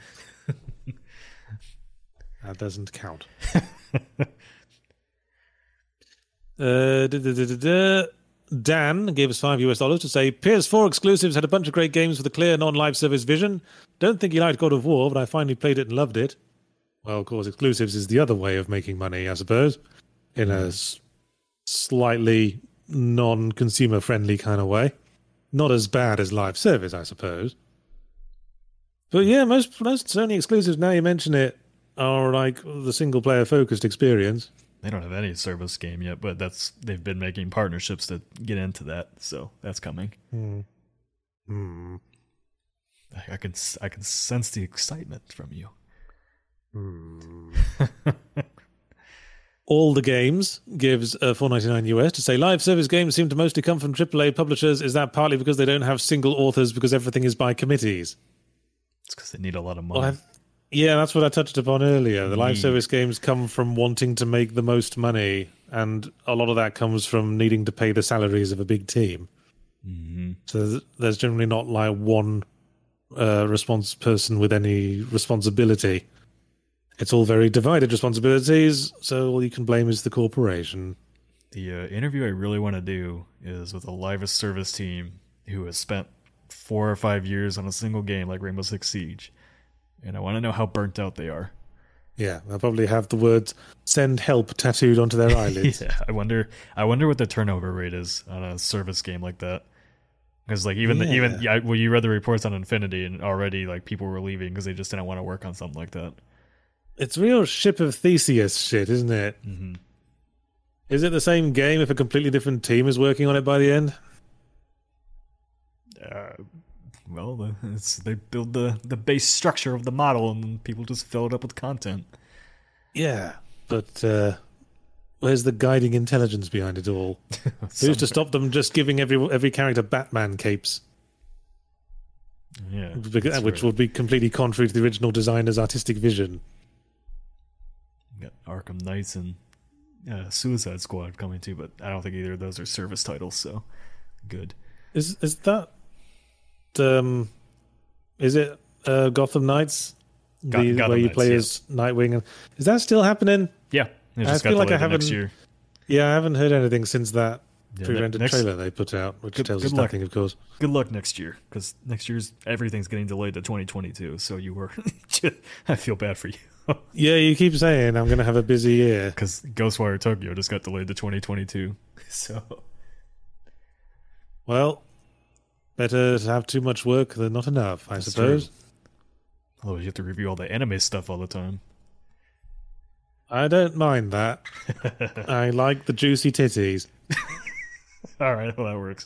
That doesn't count. uh, da, da, da, da, da. Dan gave us five U S dollars to say, P S four exclusives had a bunch of great games with a clear non-live service vision. Don't think he liked God of War, but I finally played it and loved it. Well, of course, exclusives is the other way of making money, I suppose, in a s- slightly non-consumer friendly kind of way. Not as bad as live service, I suppose. But yeah, most, most Sony exclusives, now you mention it, are like the single-player focused experience. They don't have any service game yet, but that's they've been making partnerships to get into that, so that's coming. Hmm. Hmm. I, I can I can sense the excitement from you. Hmm. All the Games gives uh, four ninety-nine U S to say live service games seem to mostly come from triple A publishers. Is that partly because they don't have single authors because everything is by committees? It's because they need a lot of money. Well, yeah, that's what I touched upon earlier. The live service games come from wanting to make the most money, and a lot of that comes from needing to pay the salaries of a big team. Mm-hmm. So th- there's generally not like one uh, response person with any responsibility. It's all very divided responsibilities, so all you can blame is the corporation. The uh, interview I really want to do is with a live service team who has spent four or five years on a single game like Rainbow Six Siege. And I want to know how burnt out they are. Yeah, they'll probably have the words "send help" tattooed onto their eyelids. Yeah, I wonder I wonder what the turnover rate is on a service game like that. Because like even yeah. the, even yeah, well, you read the reports on Infinity, and already like people were leaving because they just didn't want to work on something like that. It's real Ship of Theseus shit, isn't it? Mm-hmm. Is it the same game if a completely different team is working on it by the end? Uh, well, the, it's, they build the, the base structure of the model, and people just fill it up with content. Yeah, but uh, where's the guiding intelligence behind it all? Who's to stop them just giving every every character Batman capes? Yeah, Which right. would be completely contrary to the original designer's artistic vision. You got Arkham Knights and uh, Suicide Squad coming too, but I don't think either of those are service titles, so good. Is is that um is it uh, Gotham Knights? Got, the, Gotham where you Knights, play yeah. as Nightwing? Is that still happening? Yeah, it I just feel got like I delayed to next haven't. year. Yeah, I haven't heard anything since that Yeah, pre-rendered next- trailer they put out, which good- tells good us luck. nothing, of course. Good luck next year, because next year's everything's getting delayed to twenty twenty-two. So you were, I feel bad for you. Yeah, you keep saying I'm going to have a busy year. Because Ghostwire Tokyo just got delayed to twenty twenty-two. So Well, better to have too much work than not enough, I That's suppose. true. Otherwise, you have to review all the anime stuff all the time. I don't mind that. I like the juicy titties. All right, well that works.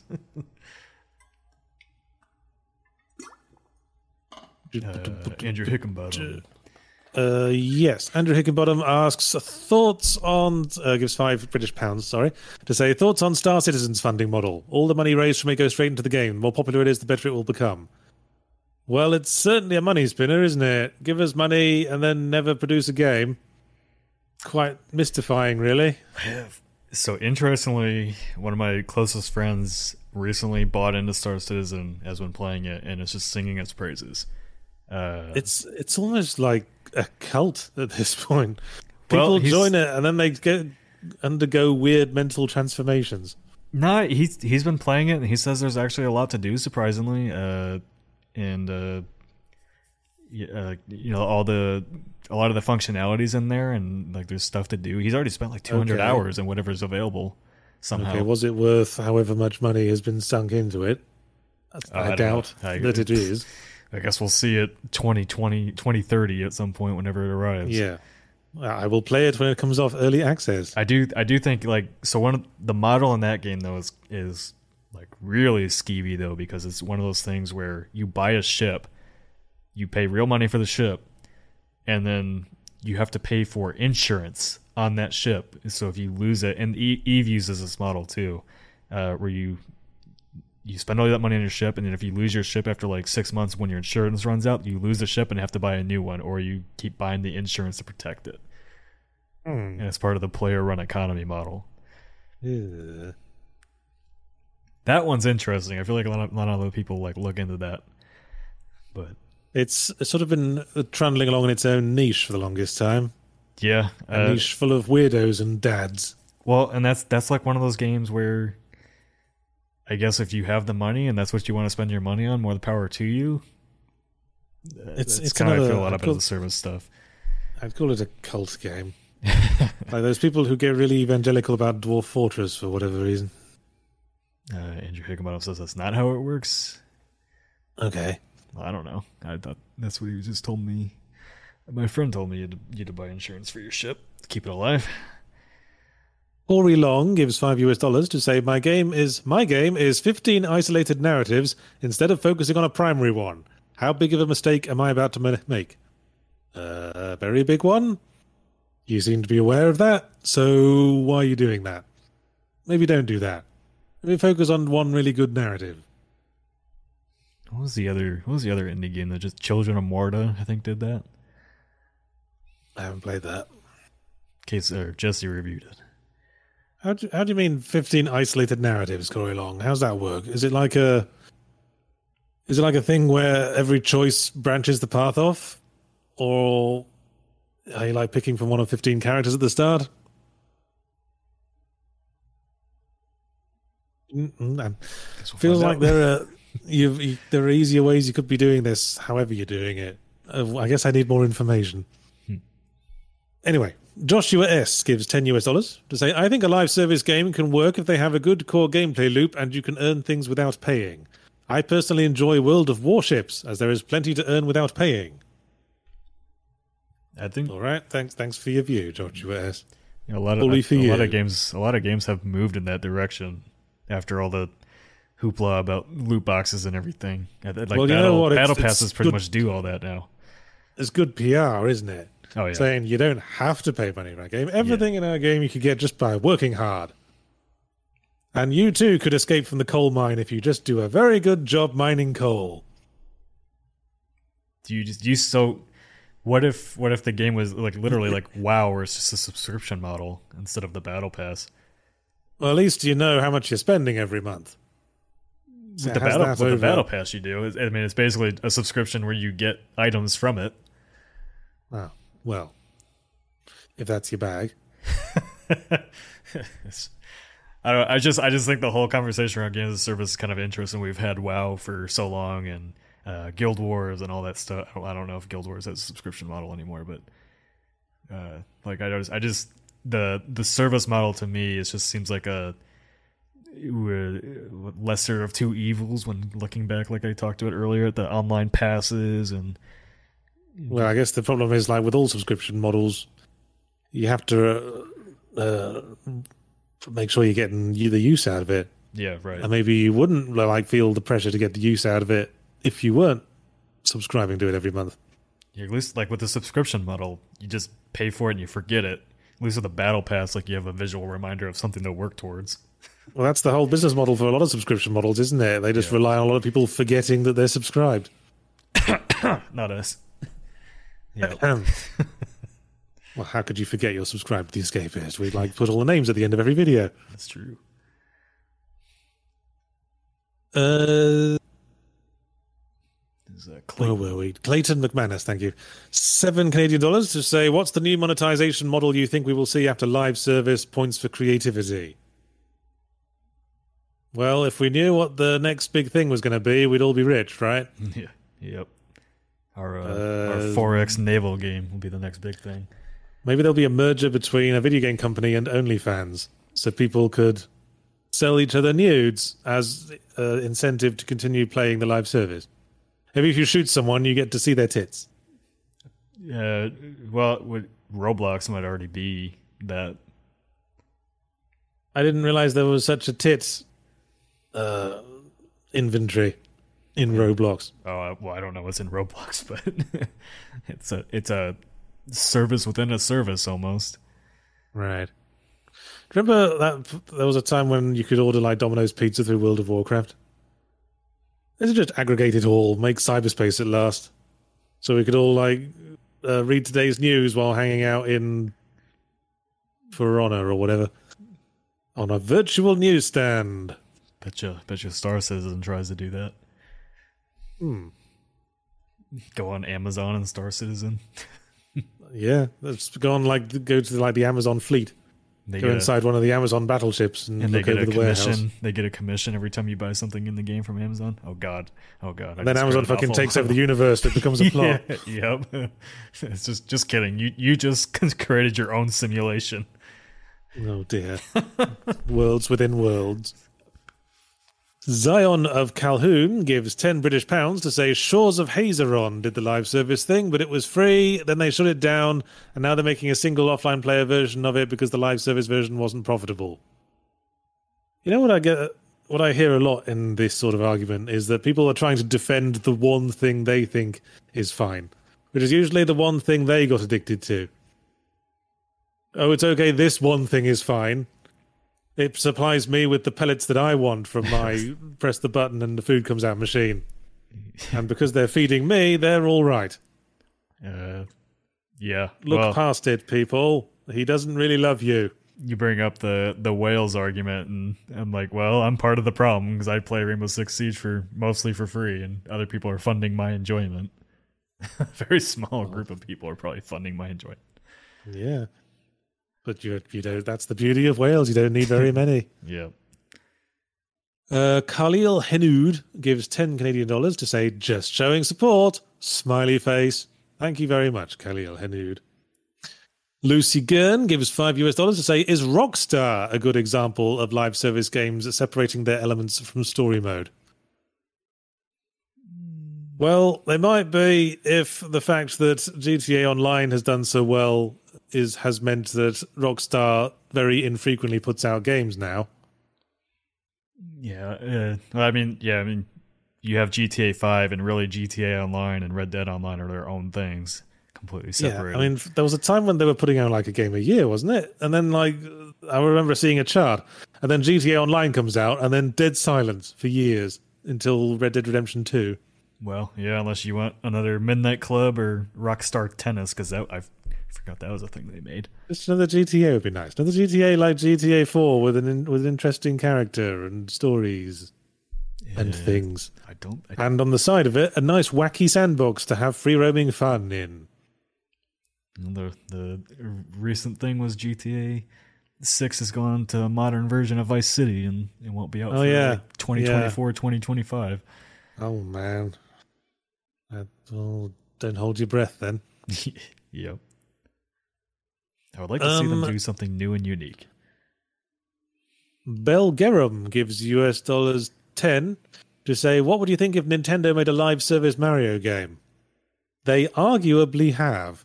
uh, Andrew Hickenbottom. Uh, yes, Andrew Hickenbottom asks thoughts on uh, gives five British pounds. Sorry to say thoughts on Star Citizen's funding model. All the money raised from it goes straight into the game. The more popular it is, the better it will become. Well, it's certainly a money spinner, isn't it? Give us money and then never produce a game. Quite mystifying, really. So interestingly, one of my closest friends recently bought into Star Citizen, has been playing it, and is just singing its praises. Uh, It's it's almost like a cult at this point. People Well, he's- join it and then they get undergo weird mental transformations. No, he's he's been playing it, and he says there's actually a lot to do, surprisingly, uh, and uh, y- uh, you know all the a lot of the functionalities in there, and like there's stuff to do. He's already spent like two hundred Okay. hours in whatever's available somehow. Okay, was it worth however much money has been sunk into it? Uh, I, I don't doubt know. I- that it is. I guess we'll see it twenty twenty, twenty thirty at some point whenever it arrives. Yeah, I will play it when it comes off early access. I do I do think like so one of the model in that game though is is like really skeevy though, because it's one of those things where you buy a ship, you pay real money for the ship, and then you have to pay for insurance on that ship. So if you lose it, and E- Eve uses this model too, uh, where you you spend all that money on your ship, and then if you lose your ship after like six months when your insurance runs out, you lose the ship and have to buy a new one, or you keep buying the insurance to protect it. Hmm. And it's part of the player-run economy model. Yeah. That one's interesting. I feel like a lot of, a lot of other people like look into that, but It's it's sort of been trundling along in its own niche for the longest time. yeah, A uh, niche full of weirdos and dads. well, and that's that's like one of those games where I guess if you have the money and that's what you want to spend your money on, more the power to you. It's- it's kind of kind I of feel a- a lot I'd about call- the service stuff. I'd call it a cult game. Like those people who get really evangelical about Dwarf Fortress for whatever reason. Uh, Andrew Hickenbottom says that's not how it works. Okay. Well, I don't know. I thought that's what he just told me. My friend told me you had to, you had to buy insurance for your ship to keep it alive. Ori Long gives five U S dollars to say my game is my game is fifteen isolated narratives instead of focusing on a primary one. How big of a mistake am I about to ma- make? Uh, a very big one. You seem to be aware of that, so why are you doing that? Maybe don't do that. Maybe focus on one really good narrative. What was the other? What was the other indie game that just Children of Morta? I think did that. I haven't played that. Case or Jesse reviewed it. How do, how do you mean fifteen isolated narratives go along? How's that work? Is it like a is it like a thing where every choice branches the path off, or are you like picking from one of fifteen characters at the start? Mm-hmm. Feels like out. there are you've, you, there are easier ways you could be doing this. However, you're doing it. Uh, I guess I need more information. Hmm. Anyway. Joshua S. gives ten US dollars to say, I think a live service game can work if they have a good core gameplay loop and you can earn things without paying. I personally enjoy World of Warships, as there is plenty to earn without paying. I think. All right, thanks. Thanks for your view, Joshua S. You know, a lot of a, a lot of games, a lot of games have moved in that direction after all the hoopla about loot boxes and everything. Like well, you battle, know what? Battle it's, passes it's pretty good, much do all that now. It's good P R, isn't it? Oh, yeah. Saying you don't have to pay money in our game. Everything yeah. in our game you could get just by working hard. And you too could escape from the coal mine if you just do a very good job mining coal. Do you just you so what if what if the game was like literally like WoW, where it's just a subscription model instead of the battle pass? Well, at least you know how much you're spending every month. With the battle with the battle pass you do. I mean, it's basically a subscription where you get items from it. Oh. Well, if that's your bag. I don't. I just. I just think the whole conversation around games as a service is kind of interesting. We've had WoW for so long, and uh, Guild Wars and all that stuff. I don't know if Guild Wars has a subscription model anymore, but uh, like I just. I just the the service model to me, it just seems like a lesser of two evils when looking back. Like I talked about earlier, the online passes and. Well, I guess the problem is, like with all subscription models, you have to uh, uh, make sure you're getting the use out of it. Yeah, right. And maybe you wouldn't like feel the pressure to get the use out of it if you weren't subscribing to it every month. Yeah, at least like with the subscription model, you just pay for it and you forget it. At least with the battle pass, like you have a visual reminder of something to work towards. Well, that's the whole business model for a lot of subscription models, isn't it? They just yeah. rely on a lot of people forgetting that they're subscribed. Not us. Yeah. Well, how could you forget you're subscribed to The Escapist? We'd like put all the names at the end of every video. That's true. Uh, where were we? Clayton McManus, thank you. Seven Canadian dollars to say, what's the new monetization model you think we will see after live service points for creativity? Well, if we knew what the next big thing was going to be, we'd all be rich, right? Yeah. Yep. Our, uh, uh, our four X naval game will be the next big thing. Maybe there'll be a merger between a video game company and OnlyFans, so people could sell each other nudes as uh, incentive to continue playing the live service. Maybe if you shoot someone, you get to see their tits. Uh, well, with Roblox might already be that. I didn't realize there was such a tit uh, inventory. In Roblox. Oh, uh, well, I don't know what's in Roblox, but it's a it's a service within a service almost. Right. Do you remember that there was a time when you could order like Domino's pizza through World of Warcraft? Let's just aggregate it all, make cyberspace at last, so we could all like uh, read today's news while hanging out in For Honor or whatever on a virtual newsstand. Betcha, betcha Star Citizen tries to do that. Hmm. Go on Amazon and Star Citizen. Yeah, let's go on like go to like the Amazon fleet. They go inside a, one of the Amazon battleships and, and look over the commission. warehouse. They get a commission every time you buy something in the game from Amazon. Oh god, oh god. And then Amazon fucking takes over the universe. It becomes a plot. Yeah, yep. It's just just kidding. You you just created your own simulation. Oh dear. Worlds within worlds. Zion of Calhoun gives ten British pounds to say Shores of Hazeron did the live service thing, but it was free, then they shut it down, and now they're making a single offline player version of it because the live service version wasn't profitable. You know what I get, what I hear a lot in this sort of argument is that people are trying to defend the one thing they think is fine, which is usually the one thing they got addicted to. Oh, it's okay, this one thing is fine. It supplies me with the pellets that I want from my press the button and the food comes out machine. And because they're feeding me, they're all right. Uh, yeah. Look well, past it, people. He doesn't really love you. you bring up the the whales argument, and I'm like, well, I'm part of the problem because I play Rainbow Six Siege for mostly for free, and other people are funding my enjoyment. A very small group of people are probably funding my enjoyment. Yeah, but you you know that's the beauty of whales. You don't need very many. Yeah. Uh, Khalil Henoud gives ten Canadian dollars to say just showing support. Smiley face. Thank you very much, Khalil Henoud. Lucy Gurn gives five U S dollars to say, is Rockstar a good example of live service games separating their elements from story mode? Well, they might be if the fact that G T A Online has done so well is has meant that Rockstar very infrequently puts out games now. Yeah, uh, well, I mean, yeah, I mean, you have G T A five, and really G T A Online and Red Dead Online are their own things. Completely separated. Yeah, I mean, there was a time when they were putting out like a game a year, wasn't it? And then, like, I remember seeing a chart, and then G T A Online comes out, and then dead silence for years until Red Dead Redemption two. Well, yeah, unless you want another Midnight Club or Rockstar Tennis, because I forgot that was a thing they made. Just another G T A would be nice. Another G T A like G T A four with an in, with an interesting character and stories yeah, and things. I don't, I don't. And on the side of it, a nice wacky sandbox to have free roaming fun in. The the recent thing was G T A six has gone to a modern version of Vice City, and it won't be out oh, for yeah. like twenty twenty-four, yeah. twenty twenty-five. Oh, man. That, well, don't hold your breath, then. Yep. I would like to um, see them do something new and unique. Belgerum gives U S dollars ten to say, what would you think if Nintendo made a live service Mario game? They arguably have.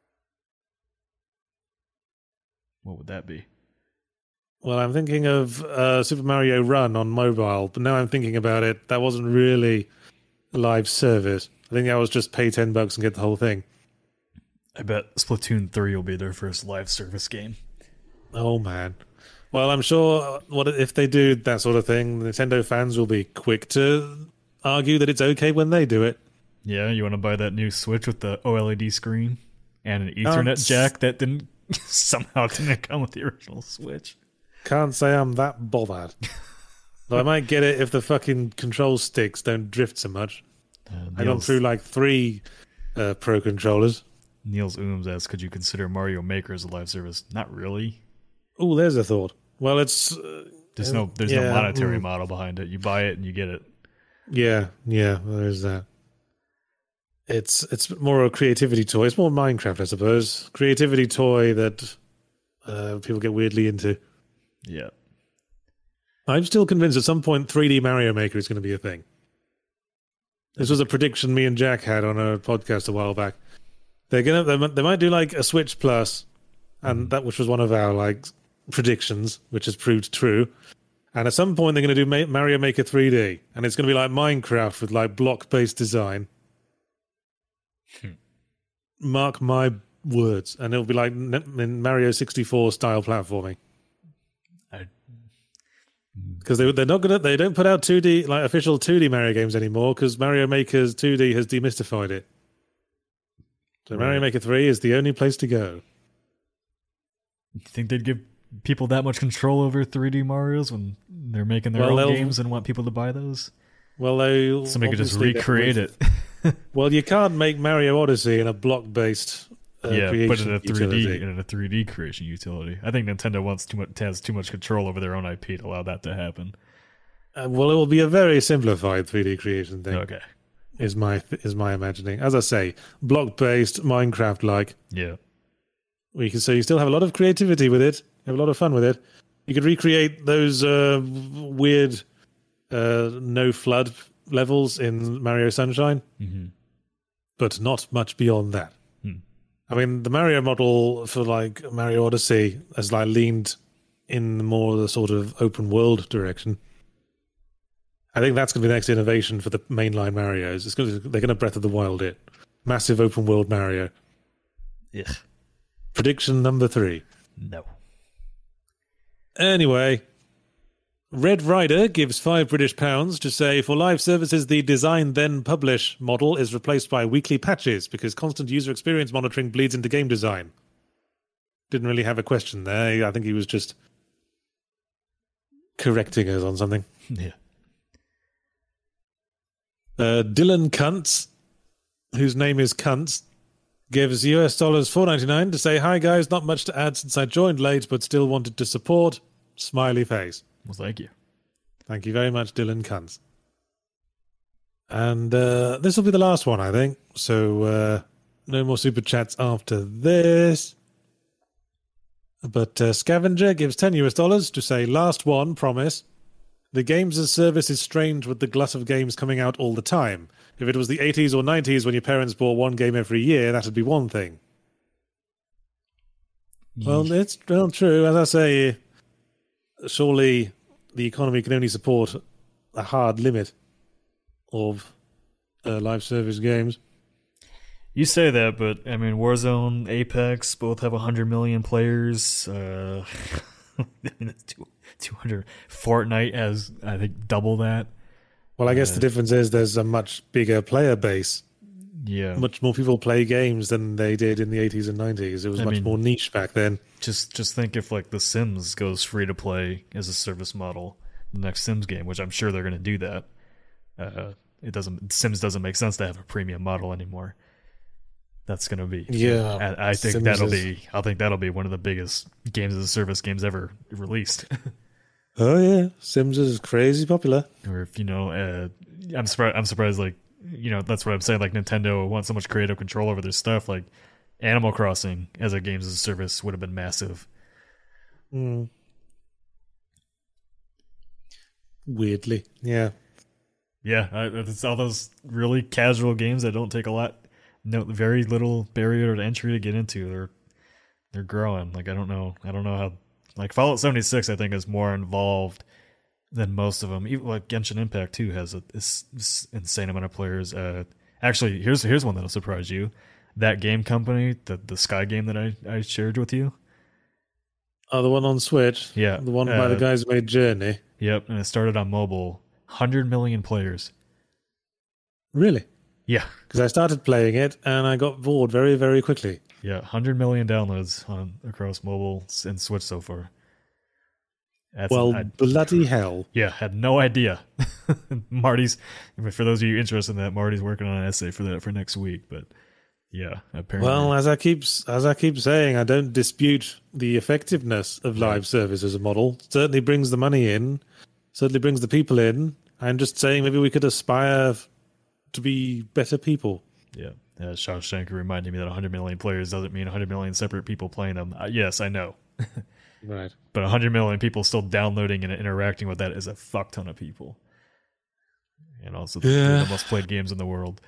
What would that be? Well, I'm thinking of uh, Super Mario Run on mobile, but now I'm thinking about it, that wasn't really a live service. I think that was just pay ten bucks and get the whole thing. I bet Splatoon three will be their first live service game. Oh, man. Well, I'm sure what if they do that sort of thing, Nintendo fans will be quick to argue that it's okay when they do it. Yeah, you want to buy that new Switch with the OLED screen and an Ethernet um, jack that didn't somehow didn't come with the original Switch. Can't say I'm that bothered. Though I might get it if the fucking control sticks don't drift so much. Uh, I gone through like three uh, Pro controllers. Niels Ooms asks, could you consider Mario Maker as a live service? Not really. Oh, there's a thought. Well, it's... Uh, there's no there's yeah, no monetary mm. model behind it. You buy it and you get it. Yeah, yeah, well, there's that. It's it's more a creativity toy. It's more Minecraft, I suppose. Creativity toy that uh, people get weirdly into. Yeah. I'm still convinced at some point three D Mario Maker is going to be a thing. This was a prediction me and Jack had on a podcast a while back. They're gonna they might, they might do like a Switch Plus, and mm. that which was one of our like predictions, which has proved true. And at some point they're going to do Mario Maker three D, and it's going to be like Minecraft with like block-based design. Hmm. Mark my words, and it'll be like in Mario sixty-four style platforming. Because they they're not gonna they don't put out two D like official two D Mario games anymore because Mario Maker's two D has demystified it. So right. Mario Maker three is the only place to go. You think they'd give people that much control over three D Marios when they're making their well, own games and want people to buy those? Well, they somebody could just recreate it. Well, you can't make Mario Odyssey in a block-based uh, yeah, creation but in a three D utility. in a three D creation utility. I think Nintendo wants too much has too much control over their own I P to allow that to happen. Uh, well, it will be a very simplified three D creation thing. Okay, is my is my imagining. As I say, block-based, Minecraft-like. Yeah. We can so you still have a lot of creativity with it. You have a lot of fun with it. You could recreate those uh, weird uh, no flood levels in Mario Sunshine, mm-hmm. but not much beyond that. Hmm. I mean, the Mario model for like Mario Odyssey has like leaned in more the sort of open world direction. I think that's going to be the next innovation for the mainline Marios. It's going to, they're going to Breath of the Wild it. Massive open world Mario. Yeah. Prediction number three. No. Anyway, Red Rider gives five British pounds to say, for live services, the design then publish model is replaced by weekly patches because constant user experience monitoring bleeds into game design. didn't really have a question there. I think he was just correcting us on something. Yeah. Uh, Dylan Kuntz, whose name is Kuntz, gives U S dollars four ninety-nine to say, "Hi guys, not much to add since I joined late, but still wanted to support." Smiley face. Well, thank you. Thank you very much, Dylan Kuntz. And uh, this will be the last one, I think. So uh, no more super chats after this. But uh, Scavenger gives ten U S dollars to say, "Last one, promise. The games as service is strange with the glut of games coming out all the time. If it was the eighties or nineties when your parents bought one game every year, that'd be one thing." Well, it's well true. As I say, surely the economy can only support a hard limit of uh, live service games. You say that, but I mean, Warzone, Apex both have one hundred million players. Uh, I mean, that's two, two hundred. Fortnite has, I think, double that. Well, I guess uh, the difference is there's a much bigger player base. Yeah. Much more people play games than they did in the eighties and nineties. It was I much mean, more niche back then. Just just think if like The Sims goes free to play as a service model, the next Sims game, which I'm sure they're going to do that. Uh, it doesn't. Sims doesn't make sense to have a premium model anymore. That's going to be. Yeah. I, I think Sims that'll is... be. I think that'll be one of the biggest games as a service games ever released. Oh yeah, Sims is crazy popular. Or if you know, uh, I'm surprised. I'm surprised. Like you know, that's what I'm saying. Like Nintendo wants so much creative control over their stuff. Like Animal Crossing as a games as a service would have been massive. Mm. Weirdly, yeah, yeah. I, it's all those really casual games that don't take a lot, no, very little barrier to entry to get into. They're they're growing. Like I don't know. I don't know how. Like Fallout seventy-six, I think, is more involved than most of them. Even like Genshin Impact too has a this, this insane amount of players. Uh, actually, here's here's one that'll surprise you. That game company, the the Sky game that I, I shared with you. Oh, the one on Switch. Yeah, the one uh, by the guys who made Journey. Yep, and it started on mobile. one hundred million players. Really? Yeah, because I started playing it and I got bored very very quickly. Yeah, one hundred million downloads on across mobile and Switch so far. That's, well, I, bloody hell. Yeah, had no idea. Marty's, for those of you interested in that, Marty's working on an essay for that for next week. But yeah, apparently. Well, as I keep as I keep saying, I don't dispute the effectiveness of live service as a model. It certainly brings the money in, certainly brings the people in. I'm just saying maybe we could aspire to be better people. Yeah. Uh, Shawshank reminded me that one hundred million players doesn't mean one hundred million separate people playing them. Uh, yes, I know. Right. But one hundred million people still downloading and interacting with that is a fuck ton of people. And also yeah. the most played games in the world.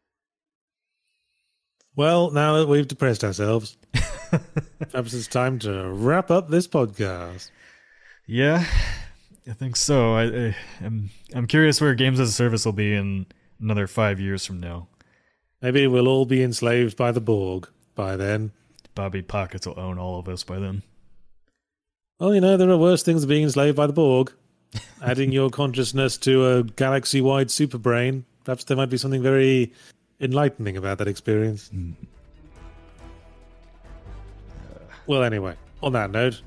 Well, now that we've depressed ourselves, perhaps it's time to wrap up this podcast. Yeah, I think so. I, I, I'm I'm curious where games as a service will be in another five years from now. Maybe we'll all be enslaved by the Borg by then. Bobby Pockets will own all of us by then. Well, you know, there are worse things than being enslaved by the Borg. Adding your consciousness to a galaxy-wide superbrain. Perhaps there might be something very enlightening about that experience. Mm. Well, anyway, on that note,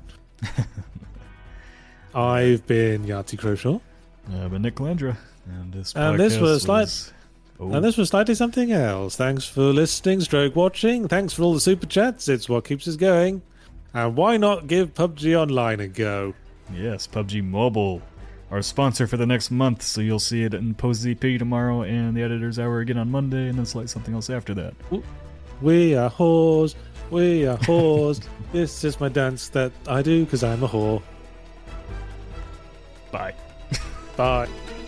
I've been Yahtzee Croshaw. I've been Nick Calandra. And this, and this was, slight, was... Oh. and this was slightly something else. Thanks for listening, stroke watching. Thanks for all the super chats. It's what keeps us going. And why not give P U B G Online a go? Yes, P U B G Mobile, our sponsor for the next month. So you'll see it in Post Z P tomorrow and the Editor's Hour again on Monday, and then select something else after that. We are whores. We are whores. This is my dance that I do because I'm a whore. Bye. Bye.